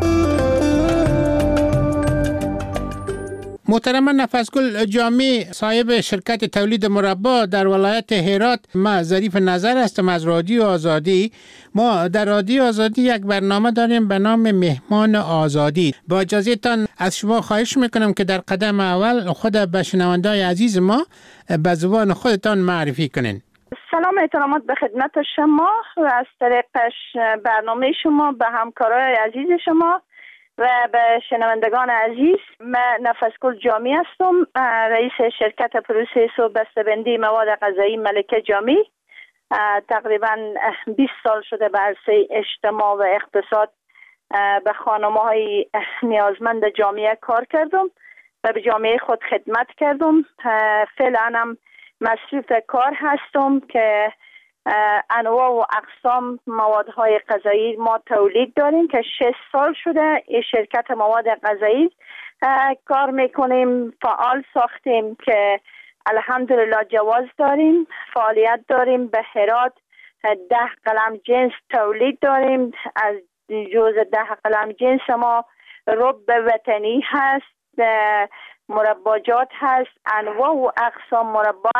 محترم نفسگل جامی صاحب شرکت تولید مربا در ولایت هرات، ما ظریف نظر هستم از رادیو آزادی. ما در رادیو آزادی یک برنامه داریم به نام مهمان آزادی. با اجازهتان از شما خواهش میکنم که در قدم اول خود به شنونده‌های عزیز ما به زبان خودتان معرفی کنین. سلام احترامات به خدمت شما و از طریق برنامه شما به همکارای عزیز شما و به شنوندگان عزیز. من نفسگل جامی هستم، رئیس شرکت پروسس و بسته‌بندی مواد غذایی ملکه جامی. تقریبا 20 سال شده به عرصه اجتماع و اقتصاد به خانم‌های نیازمند جامعه کار کردم و به جامعه خود خدمت کردم. فعلا هم مصروف کار هستم که انواع و اقسام موادهای غذایی ما تولید داریم که 6 سال شده این شرکت مواد غذایی کار میکنیم. فعال ساختیم که الحمدلله جواز داریم، فعالیت داریم. به هرات 10 قلم جنس تولید داریم. از جز 10 قلم جنس ما رب وطنی هست، مرباجات هست، انواع و اقسام مربا هست،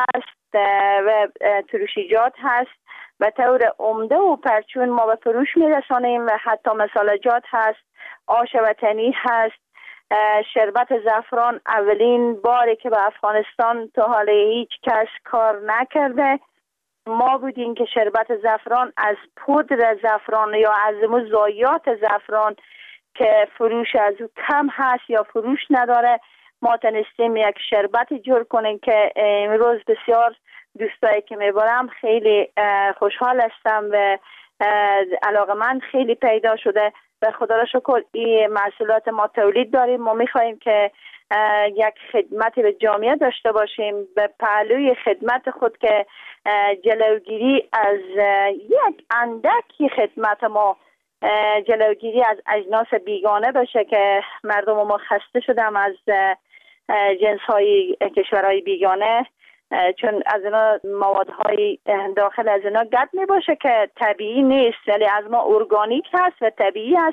و تروشیجات هست. به طور عمده و پرچون ما به فروش میرسانیم و حتی مسالجات هست، آش وطنی هست. شربت زعفران اولین باری که به افغانستان تا حالا هیچ کس کار نکرده ما بودیم که شربت زعفران از پودر زعفران یا از ضایعات زعفران که فروش از او کم هست یا فروش نداره، ما تونستیم یک شربت جور کنیم که امروز بسیار دوستایی که میبرم خیلی خوشحال هستم و علاقمند خیلی پیدا شده. به خدا را شکر این محصولات ما تولید داریم. ما میخواییم که یک خدمت به جامعه داشته باشیم، به پهلوی خدمت خود که جلوگیری از یک اندکی خدمت ما جلوگیری از اجناس بیگانه باشه که مردم ما خسته شدم از جنس های کشورهای بیگانه، چون از اینا موادهای داخل از اینا گد می باشه که طبیعی نیست، ولی از ما ارگانیک هست و طبیعی هست.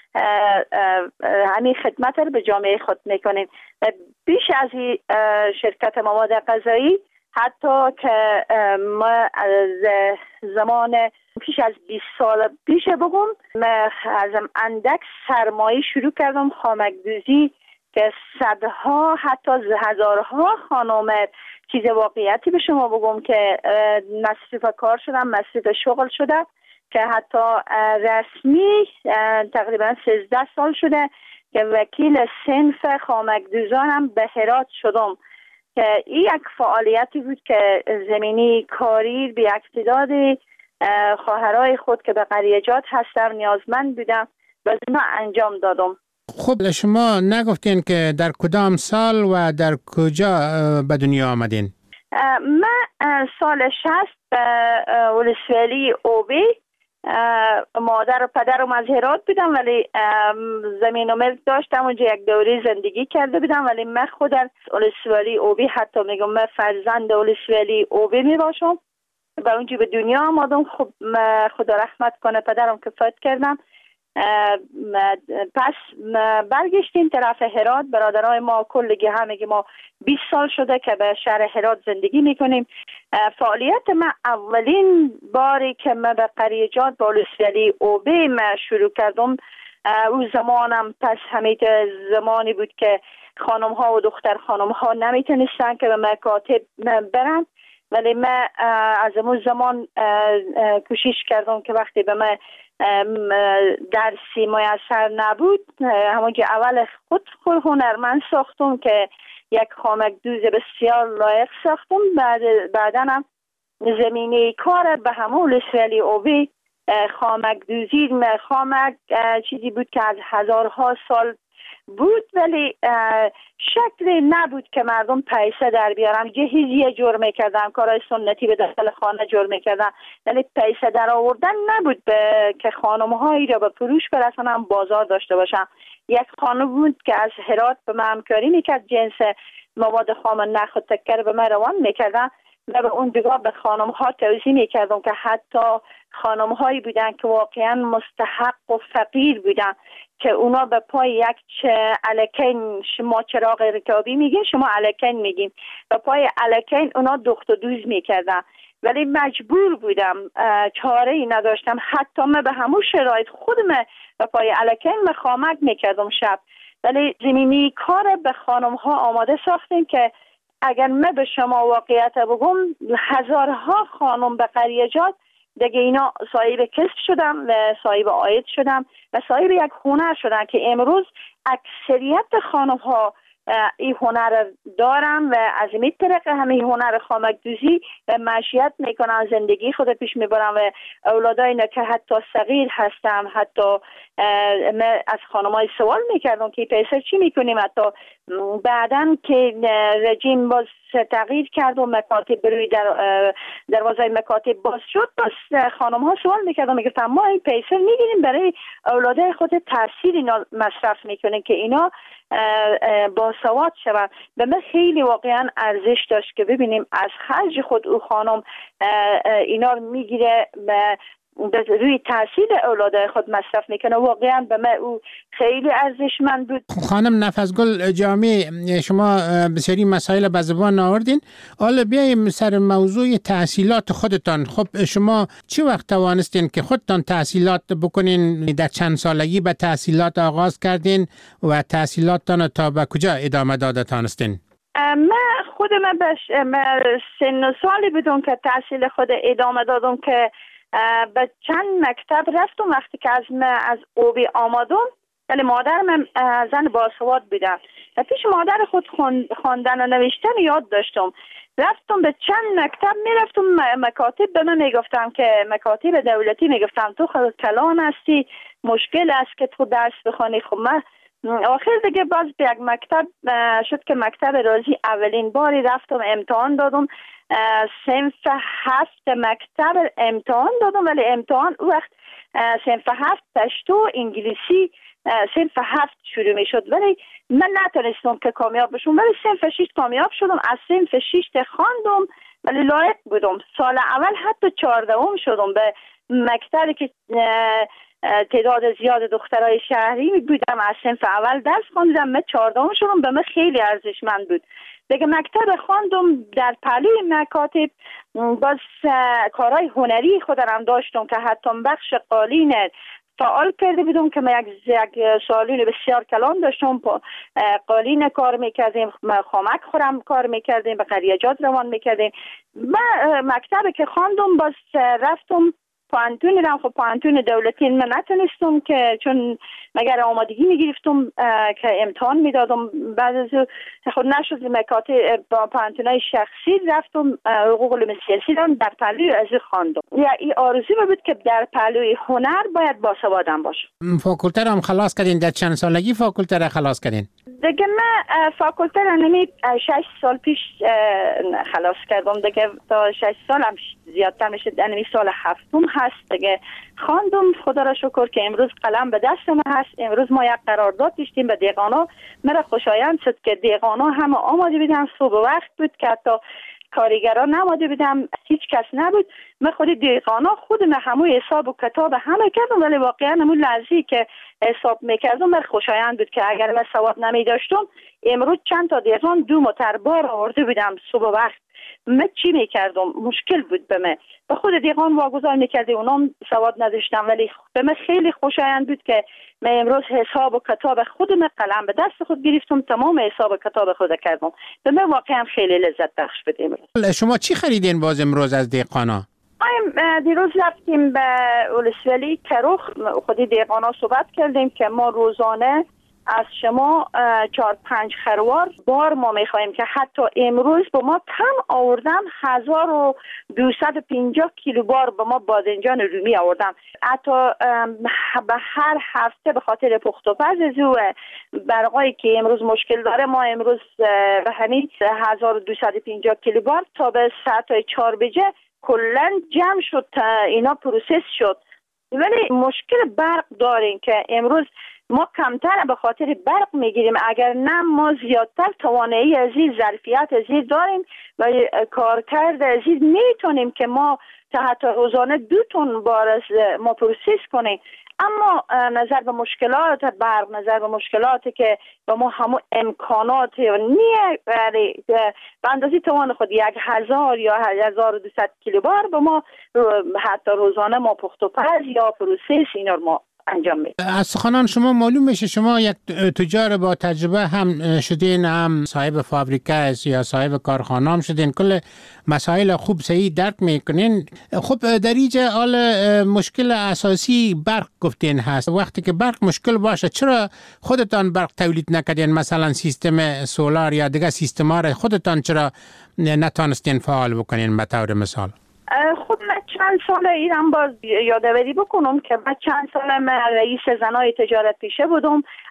همین خدمت رو به جامعه خود میکنیم. بیش از این شرکت مواد غذایی حتی که ما از زمان پیش از 20 سال پیش بگم من از اندک سرمایه شروع کردم خامک دوزی که صدها حتی هزارها خانم، چیز واقعیتی به شما بگم که مصروف کار شدم، مصروف شغل شده که حتی رسمی تقریبا 13 سال شده که وکیل صنف خامک دوزانم به هرات شدم که این یک فعالیتی بود که زمینی کاری به یک تعداد خواهرای خود که به قریجات هستم نیازمند بودم و از انجام دادم. خب شما نگفتین که در کدام سال و در کجا به دنیا آمدین؟ من سال 60 به ولسوالی اوبی، مادر و پدرم از هرات بودم ولی زمین و ملک داشتم اونجا یک دوره زندگی کرده بودم، ولی من خود در ولسوالی اوبی حتی میگم من فرزند ولسوالی اوبی میباشم. به اونجا به دنیا آمدم. خب خدا رحمت کنه پدرم که فوت کردم. پس برگشتیم طرف هرات. برادرای ما کلگی همگی ما 20 سال شده که به شهر هرات زندگی میکنیم. فعالیت من اولین باری که من به قریجات با ولسوالی اوبی من شروع کردم او زمانم پس همین زمانی بود که خانم ها و دختر خانم ها نمیتونستن که به مکاتب برن، ولی من از اون زمان کوشش کردم که وقتی به من درسی میسر نبود همون که اول خود هنرمند ساختم که یک خامک دوز بسیار لایق ساختم. بعدنم زمینه کار به همون ولسوالی اوبی خامک دوزی خامک چیزی بود که از هزارها سال بود ولی شکلی نبود که مردم پیسه در بیارن. جهیزیه جور میکردن، کارهای سنتی به داخل خانه جور میکردن، ولی پیسه در آوردن نبود که خانم هایی را به فروش برسانن، بازار داشته باشن. یک خانم بود که از هرات به من همکاری میکرد، جنس مواد خام نخ و تکر به من روان میکردن و به اون دیگه به خانم ها توضیح میکردم که حتی خانم هایی بودن که واقعا مستحق و فقیر بودن که اونا به پای یک الکین، شما چراغ رکابی میگین، شما الکین میگین، به پای الکین اونا دخت و دوز میکردن، ولی مجبور بودم، چاره ای نداشتم. حتی من به همون شرایط خودم به پای الکین مخامک میکردم شب. ولی زمینی کار به خانم ها آماده ساختیم که اگر من به شما واقعیت بگم هزارها خانم به قریجات دیگه اینا صاحب کسب شدن و صاحب عاید شدن و صاحب یک هنر شدن که امروز اکثریت خانم ها این هنر دارن و از این طریق همه هنر خامک دوزی و معیشت میکنن، زندگی خود پیش میبرن و اولادای که حتی صغیر هستن. حتی من از خانمای سوال میکردم که پیسه چی میکنیم، حتی بعدن که رژیم باز تغییر کرد و مکاتب بروی دروازه مکاتب باز شد، بس خانم ها سوال میکردم، میگفتم ما این پیسه میگیریم برای اولادای خود تحصیل اینا مصرف میکنیم که اینا باسواد شوند. به من خیلی واقعا ارزش داشت که ببینیم از خرج خود او خانم اینا رو میگیره روی تحصیل اولادای خود مصرف میکنه. واقعا به من او خیلی ارزشمند بود. خانم نفسگل جامی، شما بسیاری مسائل به زبان آوردین. حالا بیاییم سر موضوع تحصیلات خودتان. خب شما چه وقت توانستین که خودتان تحصیلات بکنین؟ در چند سالگی به تحصیلات آغاز کردین و تحصیلاتتان تا به کجا ادامه داده تانستین؟ من خودم به سن و سالی بدون که تحصیل خود ادامه دادم که به چند مکتب رفتم. وقتی که از اوبی آمدم، یعنی مادرم زن باسواد بودم، پیش مادر خود خواندن و نوشتن یاد داشتم. رفتم به چند مکتب میرفتم، مکاتب به من میگفتم که مکاتب دولتی میگفتم تو خود کلان هستی، مشکل است که تو درس بخوانی. خب من آخر دیگه باز به یک مکتب شد که مکتب رازی اولین باری رفتم امتحان دادم. صنف 7 مکتب امتحان دادم، ولی امتحان او وقت صنف 7 پشتو انگلیسی صنف 7 شروع می شد، ولی من نتونستم که کامیاب بشم. ولی صنف 6 کامیاب شدم. از صنف 6 خواندم ولی لایق بودم. سال اول حتی 14 شدم به مکتبی که تعداد زیاد دخترای شهری بودم. از صنف اول درس خواندم، من 14 شدم. به من خیلی ارزشمند بود. دیگه مکتب خواندم. در پهلوی مکاتب باز کارهای هنری خودم داشتم که حتی بخش قالین فعال کرده بودم که من یک سالون بسیار کلان داشتم. قالین کار میکردیم، خامک خورم کار میکردیم، به قریجات روان میکردیم. من مکتب که خواندم باز رفتم پانتون رم. خب پانتون دولتی من نتونستم که چون مگر آمادگی میگرفتم که امتحان میدادم. بعد از خود نشد مکاتب با پانتونای شخصی رفتم حقوق علوم سیاسی دارم در پهلوی از خواندم. یا این آرزو بود که در پهلوی هنر باید باسوادم باشم. فاکولته رو هم خلاص کردین؟ در چند سالگی فاکولته رو خلاص کردین؟ دیگه من فاکولته رو 6 سال پیش خلاص کردم. دیگه تا 6 سال هم زیادتر میشه، یعنی سال 7 هست دیگه خواندم. خدا را شکر که امروز قلم به دست من هست. امروز ما یک قرارداد داشتیم به دیقانا. مرا خوشایند شد که دیقانا همه آماده بودن. صبح وقت بود که حتی کارگران نماده بودم، هیچ کس نبود. من خود دیقانا خودم همون حساب و کتاب همه کردم، ولی واقعا همون لحظه‌ای که حساب میکردم من خوشایند بود که اگر من سواد نمی داشتم امروز چند تا دیقان 2 موتر بار آورده بودم صبح وقت. من چی میکردم؟ مشکل بود به من. به خود دیقان واگذار میکردی، اونام سواد نداشتم، ولی به من خیلی خوشایند بود که من امروز حساب و کتاب خودم قلم به دست خود گرفتم، تمام حساب و کتاب خود کردم. به من واقعا خیلی لذت بخش بود امروز. شما چی خریدین باز امروز از دیقانا؟ دیروز رفتیم به ولسوالی کروخ، خودی دیقانا صحبت کردیم که ما روزانه از شما 4-5 خروار بار ما میخواهیم که حتی امروز با ما کم آوردن 1250 کیلو بار با ما بادنجان رومی آوردن. حتی به هر هفته به خاطر پخت و پز از او برقایی که امروز مشکل داره ما امروز به همین 1250 کیلو بار تا به ساعت 4 بجه کلن جمع شد، اینا پروسس شد. ولی مشکل برق داریم که امروز ما کمتر به خاطر برق میگیریم، اگر نه ما زیادتر توانایی از این ظرفیت از این داریم و کارکرد از این میتونیم که ما حتی روزانه 2 تن بار از ما پروسس کنیم. اما نظر به مشکلات برق، نظر به مشکلاتی که با ما همون امکانات نیه به اندازه توان خود 1000 یا 1200 کیلو بار با ما حتی روزانه ما پخت و پز یا پروسس اینا رو ما انجام میدیم. از سخنان شما معلوم میشه شما یک تجار با تجربه هم شدین، هم صاحب فابریکه یا صاحب کارخانه هم شدین، کل مسائل خوب صحیح درک میکنین. خب در اینجا حال مشکل اساسی برق گفتین هست. وقتی که برق مشکل باشه چرا خودتان برق تولید نکردین؟ مثلا سیستم سولار یا دیگه سیستما را خودتان چرا نتونستین فعال بکنین به طور مثال؟ خب من چند سال ایران باز یادآوری بکنم که من چند سال رئیس زنای تجارت پیشه بودم.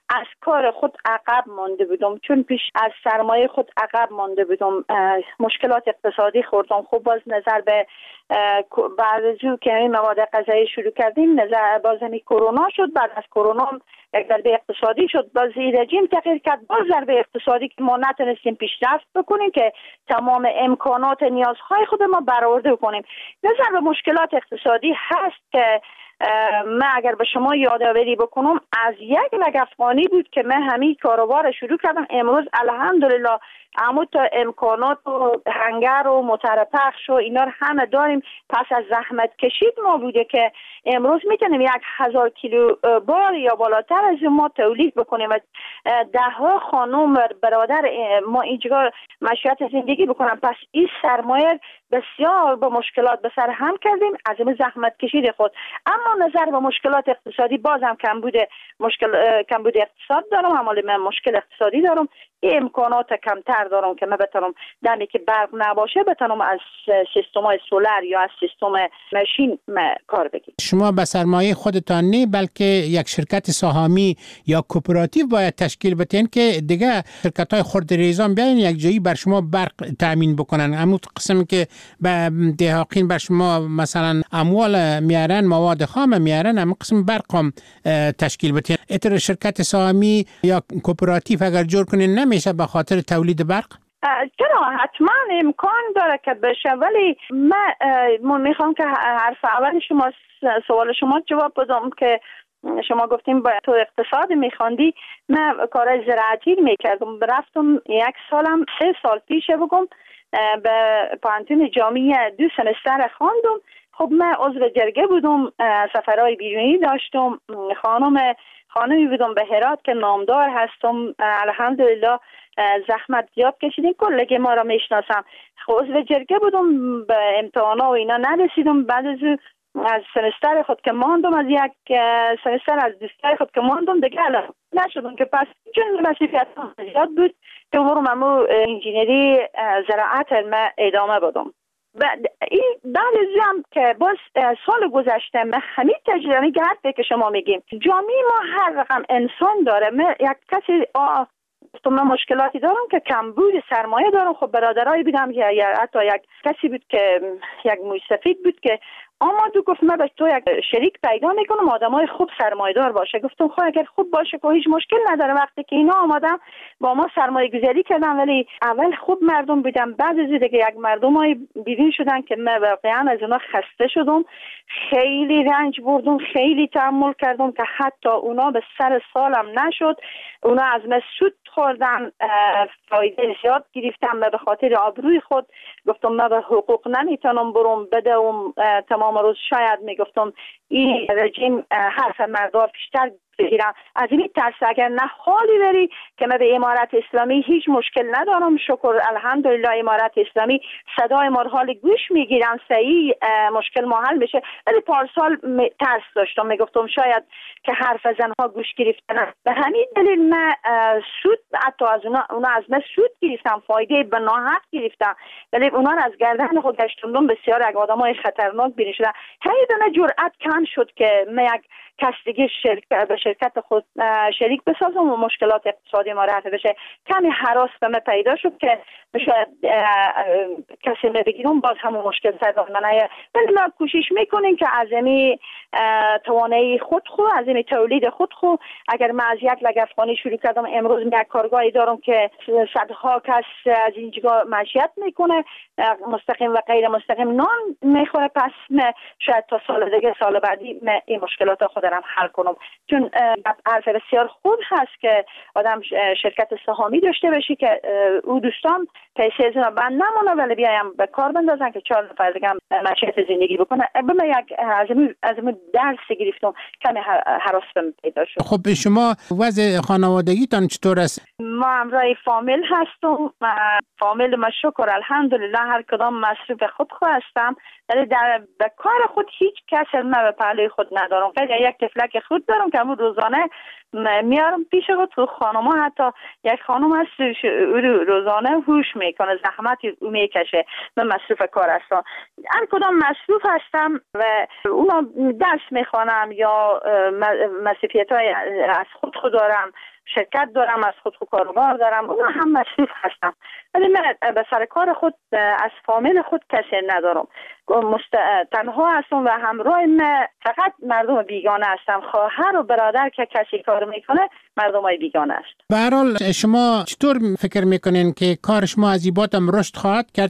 از کار خود عقب مانده بودم، چون پیش از سرمایه خود عقب مانده بودم، مشکلات اقتصادی خوردم. خب باز نظر به بعد از که این مواد غذایی شروع کردیم، نظر باز همی کرونا شد. بعد از کرونا یک ضربه اقتصادی شد، باز رژیم تغییر کرد، باز ضربه اقتصادی که ما نتونستیم پیشرفت بکنیم که تمام امکانات نیازهای خود ما برآورده کنیم. نظر به مشکلات اقتصادی هست که من اگر به شما یادآوری بکنم، از یک لگ افغانی بود که من همین کاروبار شروع کردم. امروز الحمدلله اما تا امکانات و هنگر و موتر پخش و اینا رو همه داریم. پس از زحمت کشید ما بوده که امروز میتونیم 1000 کیلو بار یا بالاتر از ما تولید بکنیم و ده ها خانم برادر ما اینجا مشروعیت زندگی بکنم. پس این سرمایه بسیار با مشکلات به سر هم کردیم از این زحمت کشید خود. اما نظر به مشکلات اقتصادی بازم کمبود اقتصاد دارم، حمال من مشکل اقتصادی دارم، امکانات کمتر دارم که من بتونم دمی که برق نباشه بتونم از سیستم سولر یا از سیستم ماشین کار بگیرم. شما به سرمایه خودتان نه بلکه یک شرکت سهامی یا کوپراتیو باید تشکیل بدین که دیگه شرکت‌های خردریزان بیاین یک جایی بر شما برق تامین بکنن. همون قسمی که به دهاقین بر شما مثلا اموال میارن، مواد خام میارن، همون قسم برق هم تشکیل بدین. اتر شرکت سهامی یا کوپراتیو اگر جور کنین نمیشه به خاطر تولید برق؟ چرا حتما امکان داره که بشه، ولی من میخوام که حرف اول شما سوال شما جواب بدم که شما گفتیم با تو اقتصاد میخواندی. من کار زراعتی میکردم، رفتم 1 سالم 3 سال پیش بگم به پانتون جامعه 2 سمستر خواندم. خب من عضو جرگه بودم، سفرهای بیرونی داشتم، خانمی بودم به هرات که نامدار هستم. الحمدلله زحمت زیاد کشیدیم، کلگی ما را میشناسم. عضو جرگه بودم، به امتحانا و اینا نرسیدم. بعد از سمستر خود که ماندم، از یک سمستر از دوستای خود که ماندم دیگه نشدم که پس چون مسئولیت زیاد بود که برم امو انجینری زراعت ما ادامه بدم. بعد از هم که باز سال گذشته من همین تجربه گرد که شما میگیم جامعه ما هر رقم انسان داره. من یک کسی من مشکلاتی دارم که کمبود سرمایه دارم. خب برادرایی بودم یا حتی یک کسی بود که یک موسفید بود که آمدو گفت من به تو یک شریک پیدا میکنم آدمای خوب سرمایه دار باشه. گفتم خب اگر خوب باشه که هیچ مشکل نداره. وقتی که اینا آمدم با ما سرمایه گذاری کردم، ولی اول خوب مردم بودم، بعد از دیگه یک مردمای بیرون شدن که من واقعا از اونا خسته شدم، خیلی رنج بردم، خیلی تحمل کردم که حتی اونا به سر سالم نشد. اونا از من سود خوردن، فایده زیاد گرفتم. من به خاطر آبروی خود گفتم من به حقوق نمیتونم برم بدم تمام روز. شاید میگفتم این رژیم حرف مردم بیشتر بگیرم. از این ترس اگر نه حالی بری که من به امارت اسلامی هیچ مشکل ندارم، شکر الحمدلله امارت اسلامی صدای ما حال گوش میگیرن، صحیح مشکل ما حل میشه. ولی پارسال ترس داشتم، میگفتم شاید که حرف زنها گوش گرفتن. به همین دلیل من سود حتی از اونا از من سود گرفتم، فایده به ناحق گرفتم، ولی اونا از گردن خود گشتم. بسیار از آدمای خطرناک بیرون شدن. همین دونه جرأت کم شد که من یک کس دیگه به شرکت خود شریک بسازم و مشکلات اقتصادی ما رفع بشه. کمی هراس به من پیدا شد که شاید کسی من بگیرم باز همون مشکل سر من نیاد. ولی ما کوشش میکنیم که از این توانایی خود از این تولید خود اگر من از یک لگ افغانی شروع کردم، امروز یک کارگاهی دارم که صدها کس از اینجا معیشت میکنه، مستقیم و غیر مستقیم نان میخوره. پس شاید تا سال دیگه، سال بعدی این مشکلات خودم حل کنم. چون حرف بسیار خوب هست که آدم شرکت سهامی داشته باشی که او دوستان پیسه از من بند نمونه، ولی بیایم به کار بندازن که 4 نفر دیگه هم معیشت زندگی بکنه. به من یک از درس گرفتم، کمی هراس بهم پیدا شد. خب شما وضع خانوادگیتان چطور است؟ ما همراه فامیل هستم. فامیل ما شکر الحمدلله هر کدام مصروف خود هستم، ولی به کار خود هیچ کس من به پهلوی خود ندارم. یک یک تفلک خود دارم که همون روزانه میارم پیش خود. تو خانم ها حتی یک خانم هست روزانه هوش میکنه، زحمتی میکشه، من مصروف کار هستم، هر کدام مصروف هستم و اونا درس میخوانم یا مصروفیت های از خود دارم، شرکت دارم، از خود کاروبار دارم، اونا هم مصروف هستم. ولی من به سر کار خود از فامیل خود کسی ندارم، تنها هستم و همراه من فقط مردم بیگانه هستم. خواهر و برادر که کسی کار میکنه مردم های بیگانه است. به هر حال شما چطور فکر میکنین که کار شما از این باتم رشد خواهد کرد؟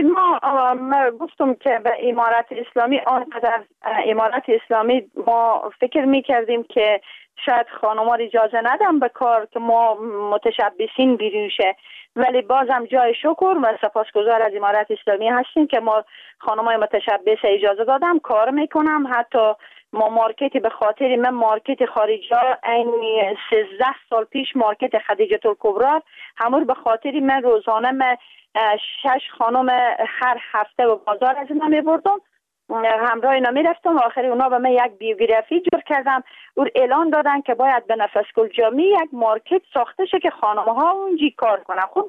ما گفتم که به امارت اسلامی، آنقدر امارت اسلامی ما فکر میکردیم که شاید خانم‌ها اجازه ندم به کار که ما متشبثین بیروشه، ولی بازم جای شکر و سپاسگزار از امارت اسلامی هستیم که ما خانم‌های متشبث اجازه دادم کار میکنم. حتی ما مارکتی به خاطر من مارکت خارجی این 13 سال پیش مارکت خدیجه الکبرا همون به خاطر من روزانه من 6 خانم هر هفته به بازار از اینا میبردم، همراه اینا میرفتم. آخری اونا به من یک بیوگرافی جور کردم، او اعلان دادن که باید به نفسگل جامی یک مارکت ساخته شه که خانم‌ها اونجی کار کنن. خب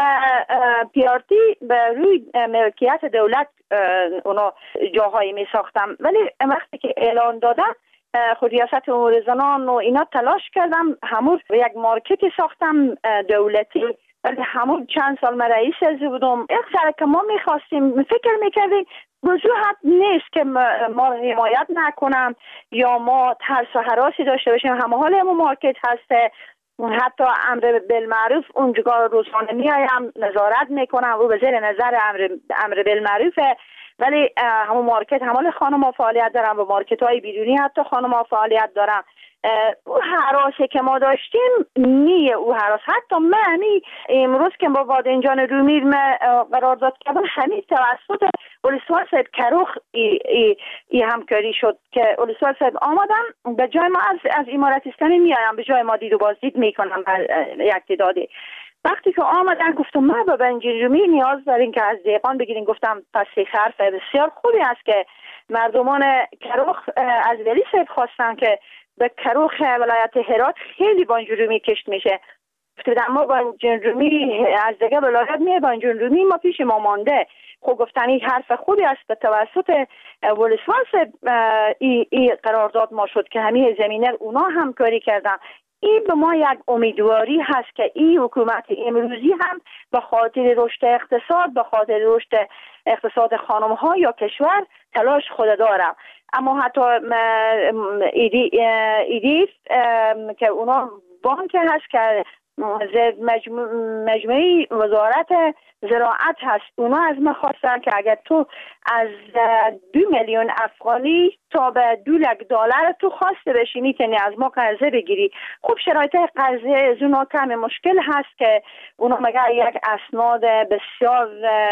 پیارتی به روی ملکیت دولت اونا جاهایی می ساختم، ولی وقتی که اعلان دادن خود ریاست امور زنان و اینا تلاش کردم همون یک مارکتی ساختم دولتی، ولی همون چند سال من رئیس از بودم. یک سر که ما میخواستیم فکر میکردیم وجوهت نیست که ما حمایت نکنم یا ما ترس و هراسی داشته باشیم، همه حال همون مارکت هسته، حتی امر بالمعروف اونجا روزانه میایم نظارت میکنم، او به زیر نظر امر بالمعروفه، ولی همون مارکت همال خانم‌ها فعالیت دارم و مارکت های بیرونی حتی خانم‌ها فعالیت دارم. او حراسی که ما داشتیم نیه او حراس. حتی من امروز که با بادنجان رومیر قرارداد کردم همین توسط ولسوال صاحب کروخ ای همکاری شد که ولسوال صاحب آمدن به جای ما از امارت اسلامی میایم، به جای ما دید و بازدید میکنم یک تعدادی. وقتی که آمدن گفتم ما به بنجین رومی نیاز داریم که از دیقان بگیریم. گفتم پس حرف بسیار خوبی است که مردمان کروخ از ولی صاحب خواستن که به کروخ ولایت هرات خیلی بانجون رومی کشت میشه. گفتم ما بانجون رومی از دیگه ولایت میه، بانجون رومی ما پیش ما مانده. خب گفتن این حرف خوبی است به توسط ولسواس ای قرارداد ما شد که همین زمینه اونا همکاری کردن. این به ما یک امیدواری هست که این حکومت امروزی هم به خاطر رشد اقتصاد، به خاطر رشد اقتصاد خانم ها یا کشور تلاش خود دارم. اما حتی ایدیف که اونا بانک هست که مجموعه وزارت زراعت هست، اونا از من خواستن که اگر تو از 2 میلیون افغانی تا به $2 تو خواسته بشی میتونی از ما قرضه بگیری. خب شرایط قرضه از اونا کم مشکل هست که اونا مگر یک اسناد بسیار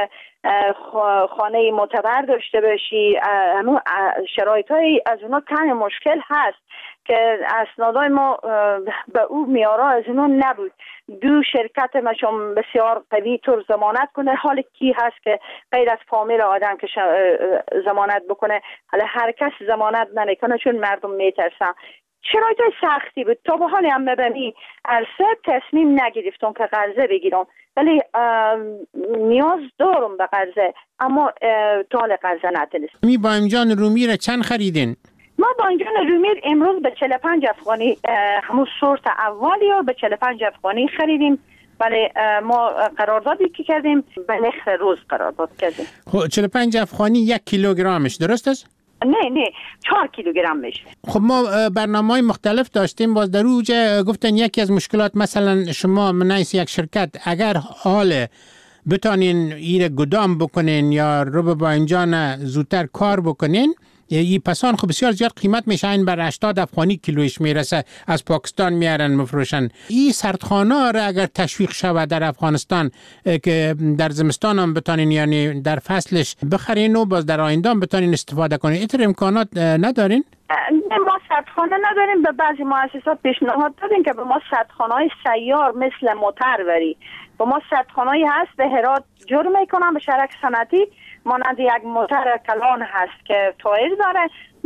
خانه معتبر داشته باشی، شرایط های از اونا کم مشکل هست که اسنادای ما به او میارا از اونو نبود. 2 شرکت مشام بسیار قوی طور ضمانت کنه. حال کی هست که غیر از فامیل آدم که ضمانت بکنه؟ حالا هر کس ضمانت نمیکنه چون مردم میترسن. شرایط سختی بود. تا به حال هم ببینی عرصه تصمیم نگرفتم که قرضه بگیرم، ولی نیاز دارم به قرضه، اما طال قرضه نتونستم. می بانجان رومی را چند خریدین؟ ما بانجان رومیر امروز به 45 افغانی همون سورت اولی رو به 45 افغانی خریدیم، ولی ما قراردادی که کردیم به نرخ روز قرارداد کردیم. خب 45 افغانی 1 کیلوگرمش درست است؟ نه 4 کیلوگرم میشه. خب ما برنامه‌های مختلف داشتیم، باز در اوجه گفتن یکی از مشکلات مثلا شما منایس یک شرکت اگر حال بتانین این گدام بکنین یا رو به بانجان زودتر کار بکنین، این پسان خب بسیار زیاد قیمت میشه، این بر 80 افغانی کیلویش میرسه، از پاکستان میارن مفروشن. این سردخانه را اگر تشویق شود در افغانستان که در زمستان هم بتانین یعنی در فصلش بخرین و باز در آینده هم بتانین استفاده کنین، اینطور امکانات ندارین؟ ما سردخانه نداریم. به بعضی مؤسسات پیشنهاد دادیم که به ما سردخانه‌های سیار مثل موتروری، به ما سردخانه‌ای هست به هرات جور میکنن به شرک صنعتی، مانند یک موتر کلان هست که تایر داره.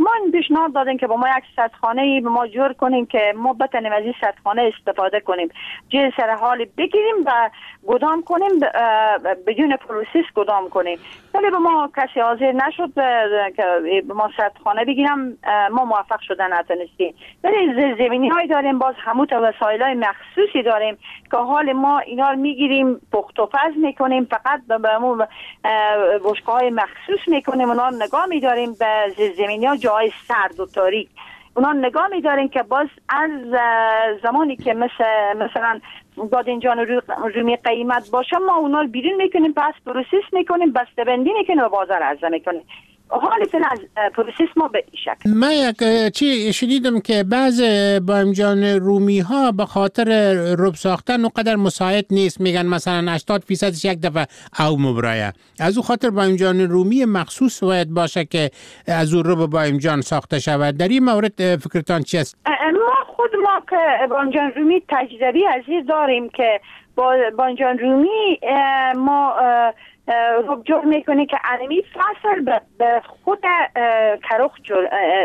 ما این پیشنهاد دادیم که با ما یک سدخانه به ما جور کنیم که ما بتونیم از این سدخانه استفاده کنیم، جای سر حال بگیریم و گدام کنیم، بدون پروسس گدام کنیم. ولی به ما کسی حاضر نشد که ما سدخانه بگیرم، ما موفق شدن نتونستیم. ولی زیرزمینی های داریم، باز همون وسایل های مخصوصی داریم که حال ما اینا رو میگیریم پخت و پز میکنیم، فقط به همون بشقه های مخصوص میکنیم، اونا رو نگاه میداریم به زیرزمینی ها جای سرد و تاریک، اونا نگاه میداریم که باز از زمانی که مثلا بادنجان رومی قیمت باشه ما اونا رو بیرون میکنیم، پس پروسس میکنیم، بسته‌بندی میکنیم و بازار عرضه میکنیم. حالی فعلا از پروسس ما به این شکل. من یک چی شنیدم که بعض بادنجان رومی ها به خاطر رب ساختن اونقدر مساعد نیست، میگن مثلا 80% یک دفعه او مبرایه. از اون خاطر بادنجان رومی مخصوص باید باشه که از اون رب بادنجان ساخته شود. در این مورد فکرتان چی است؟ ما که بادنجان رومی تجربی عزیز داریم که بادنجان رومی ما رب جور میکنه که انمی فصل به خود کروخ جور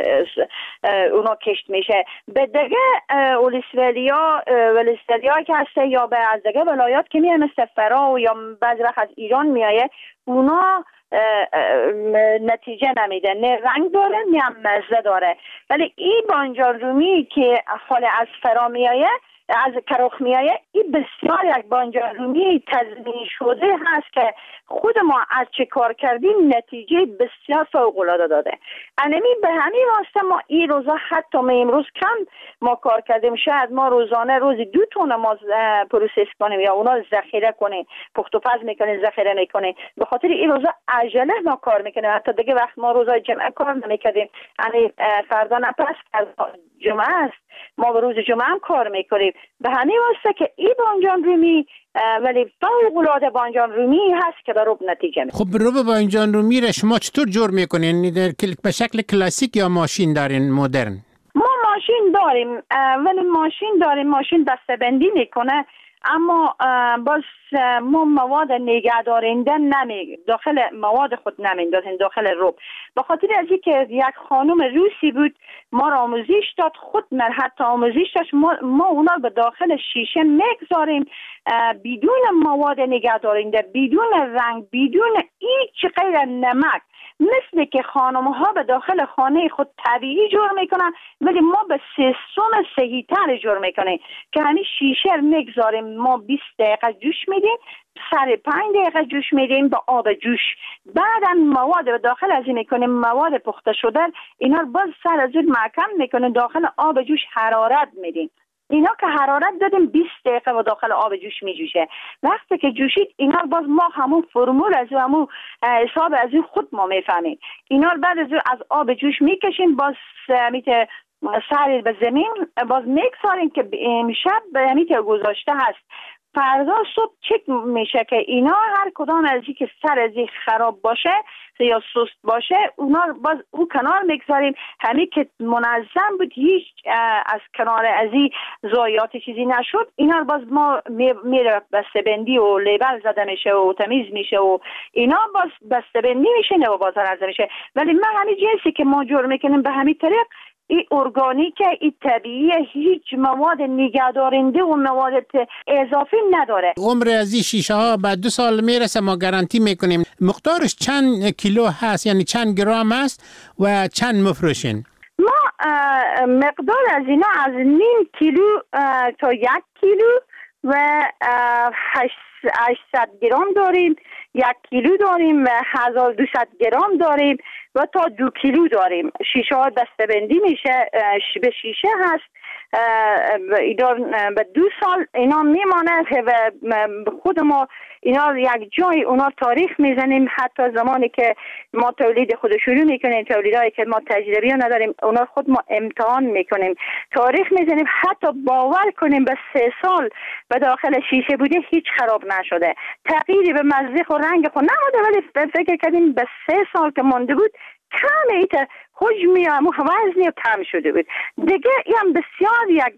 اونا کشت میشه. به دیگه ولسوالیا که هسته یا به از دیگه ولایات که میه مثل فرا یا بعضی وقت از ایران میایه، اونا نتیجه نمیده، نه رنگ داره نه هم مزه داره. ولی این بادنجان رومی که حال از فرا میایه، از کروخ میایه، این بسیار یک بادنجان رومی تضمین شده هست که خود ما از چه کار کردیم نتیجه بسیار فوق العاده داده. انمی به همین واسطه ما این روزا حتی ما امروز کم ما کار کردیم، شاید ما روزانه روزی 2 تن ما پروسس کنیم یا اونا ذخیره کنیم، پخت و پز میکنیم، ذخیره میکنیم. به خاطر این روزا عجله ما کار میکنیم، حتی دیگه وقت ما روزای جمعه کار نمیکردیم، یعنی فردا نه پس جمعه است ما به روز جمعه هم کار میکنیم. به همین واسطه که این بادنجان رومی ولی فوق العاده بادنجان رومی هست که به رب نتیجه میده. خب رب بادنجان رومی را شما چطور جور میکنین؟ به شکل کلاسیک یا ماشین دارین مدرن؟ ما ماشین داریم، ماشین بسته‌بندی میکنه، اما باز ما مواد نگه دارنده داخل مواد خود نمیندازیم داخل رب. به خاطر از اینکه یک خانم روسی بود ما را آموزش داد، خود من حتی آموزش داشت، ما اونا به داخل شیشه میگذاریم بدون مواد نگه دارنده، بدون رنگ، بدون هیچ غیر نمک، مثل که خانم ها به داخل خانه خود طبیعی جور میکنن، ولی ما به سیستم صحیح تر جور میکنیم که همین شیشه میگذاریم، ما 20 دقیقه جوش میدیم، سر 5 دقیقه جوش میدیم با آب جوش، بعدا مواد به داخل از این میکنیم، مواد پخته شده اینا رو باز سر از اون محکم میکنیم، داخل آب جوش حرارت میدیم. اینا که حرارت دادیم 20 دقیقه و داخل آب جوش میجوشه. وقتی که جوشید اینا باز ما همون فرمول از همون حساب از خود ما میفهمیم. اینا بعد از آب جوش میکشیم، باز میته سر به زمین باز میکساریم که امشب میته گذاشته هست، فردا صبح چک میشه که اینا هر کدام از این که سر از این خراب باشه یا سست باشه اونا باز او کنار میگذاریم، همین که منظم بود هیچ از کنار از این ضایعات چیزی نشد، اینا باز ما میره بسته‌بندی و لیبل زده میشه و تمیز میشه و اینا باز بسته‌بندی میشه نه بازار عرضه میشه. ولی من همین جنسی که ما جور میکنیم به همین طریق، این ارگانیک، این طبیعی، هیچ مواد نگهدارنده و مواد اضافی نداره. عمر از این شیشه ها بعد 2 سال میرسه، ما گارانتی میکنیم. مقدارش چند کیلو هست، یعنی چند گرم است و چند مفروشین؟ ما مقدار از اینا از 0.5 کیلو تا 1 کیلو و 800 گرم داریم، 1 کیلو داریم و 1200 گرم داریم و تا 2 کیلو داریم. شیشه ها دسته‌بندی میشه، به شیشه هست، به 2 سال اینا میمانه و خود ما اینا یک جای اونا تاریخ میزنیم، حتی زمانی که ما تولید خود شروع میکنیم، تولیدایی که ما تجربی نداریم اونا خود ما امتحان میکنیم، تاریخ میزنیم، حتی باور کنیم به 3 سال به داخل شیشه بوده هیچ خراب نشده، تغییری به مزه و رنگ خود نموده، ولی فکر کردیم به 3 سال که مانده بود کم ایت حجمی وزنی کم شده بود دیگه. هم بسیار یک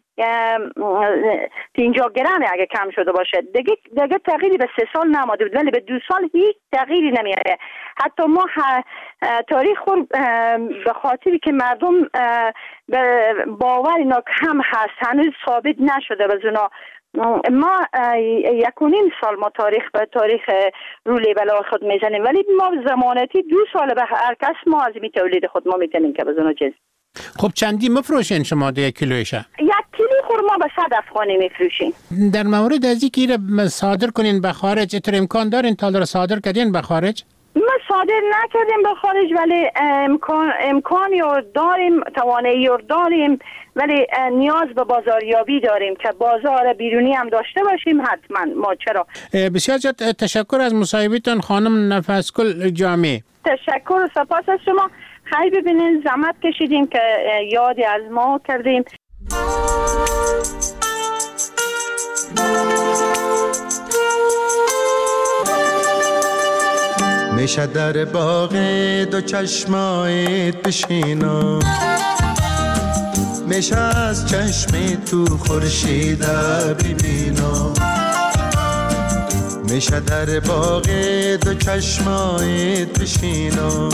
اینجا گرانه اگه کم شده باشه دیگه تغییری به 3 سال نماده بود، ولی به 2 سال هیچ تغییری نمیاره. حتی ما تاریخ به خاطری که مردم باور اینا کم هست هنوز ثابت نشده به اونا. ما 1.5 سال ما تاریخ رو لیبل خود میزنیم، ولی ما زمانتی 2 سال به هر کس ما از می تولید خود ما میتونیم که بزنو چیز. خب چندی مفروشین شما 1 کیلویش؟ 1 کیلو خورما به 100 افغانی میفروشیم. در مورد از اینکه صادر کنین به خارج اتر امکان دارین تا را صادر کردین به خارج؟ ما صادر نکردیم به خارج، ولی امکانی رو داریم، توانایی رو داریم، ولی نیاز به بازاریابی داریم که بازار بیرونی هم داشته باشیم. حتما ما چرا. بسیار زیاد تشکر از مصاحبتون خانم نفسگل جامی. تشکر و سپاس از شما. خیلی ببینین زحمت کشیدیم که یادی از ما کردیم. میشه در باغ دو چشمایت بشینم، میشه از چشم تو خورشید ببینم، میشه در باغ دو چشمایت بشینم،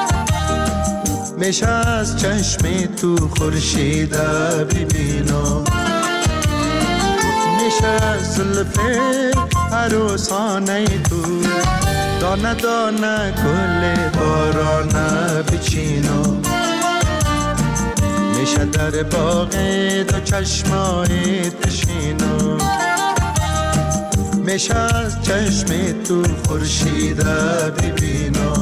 میشه از چشم تو خورشید ببینم، میشه از زلف عروسانه تو دانه دانه گل بارانه بچینم، میشه در باغ دو چشمایت بشینم، میشه از چشم تو خورشید ببینم.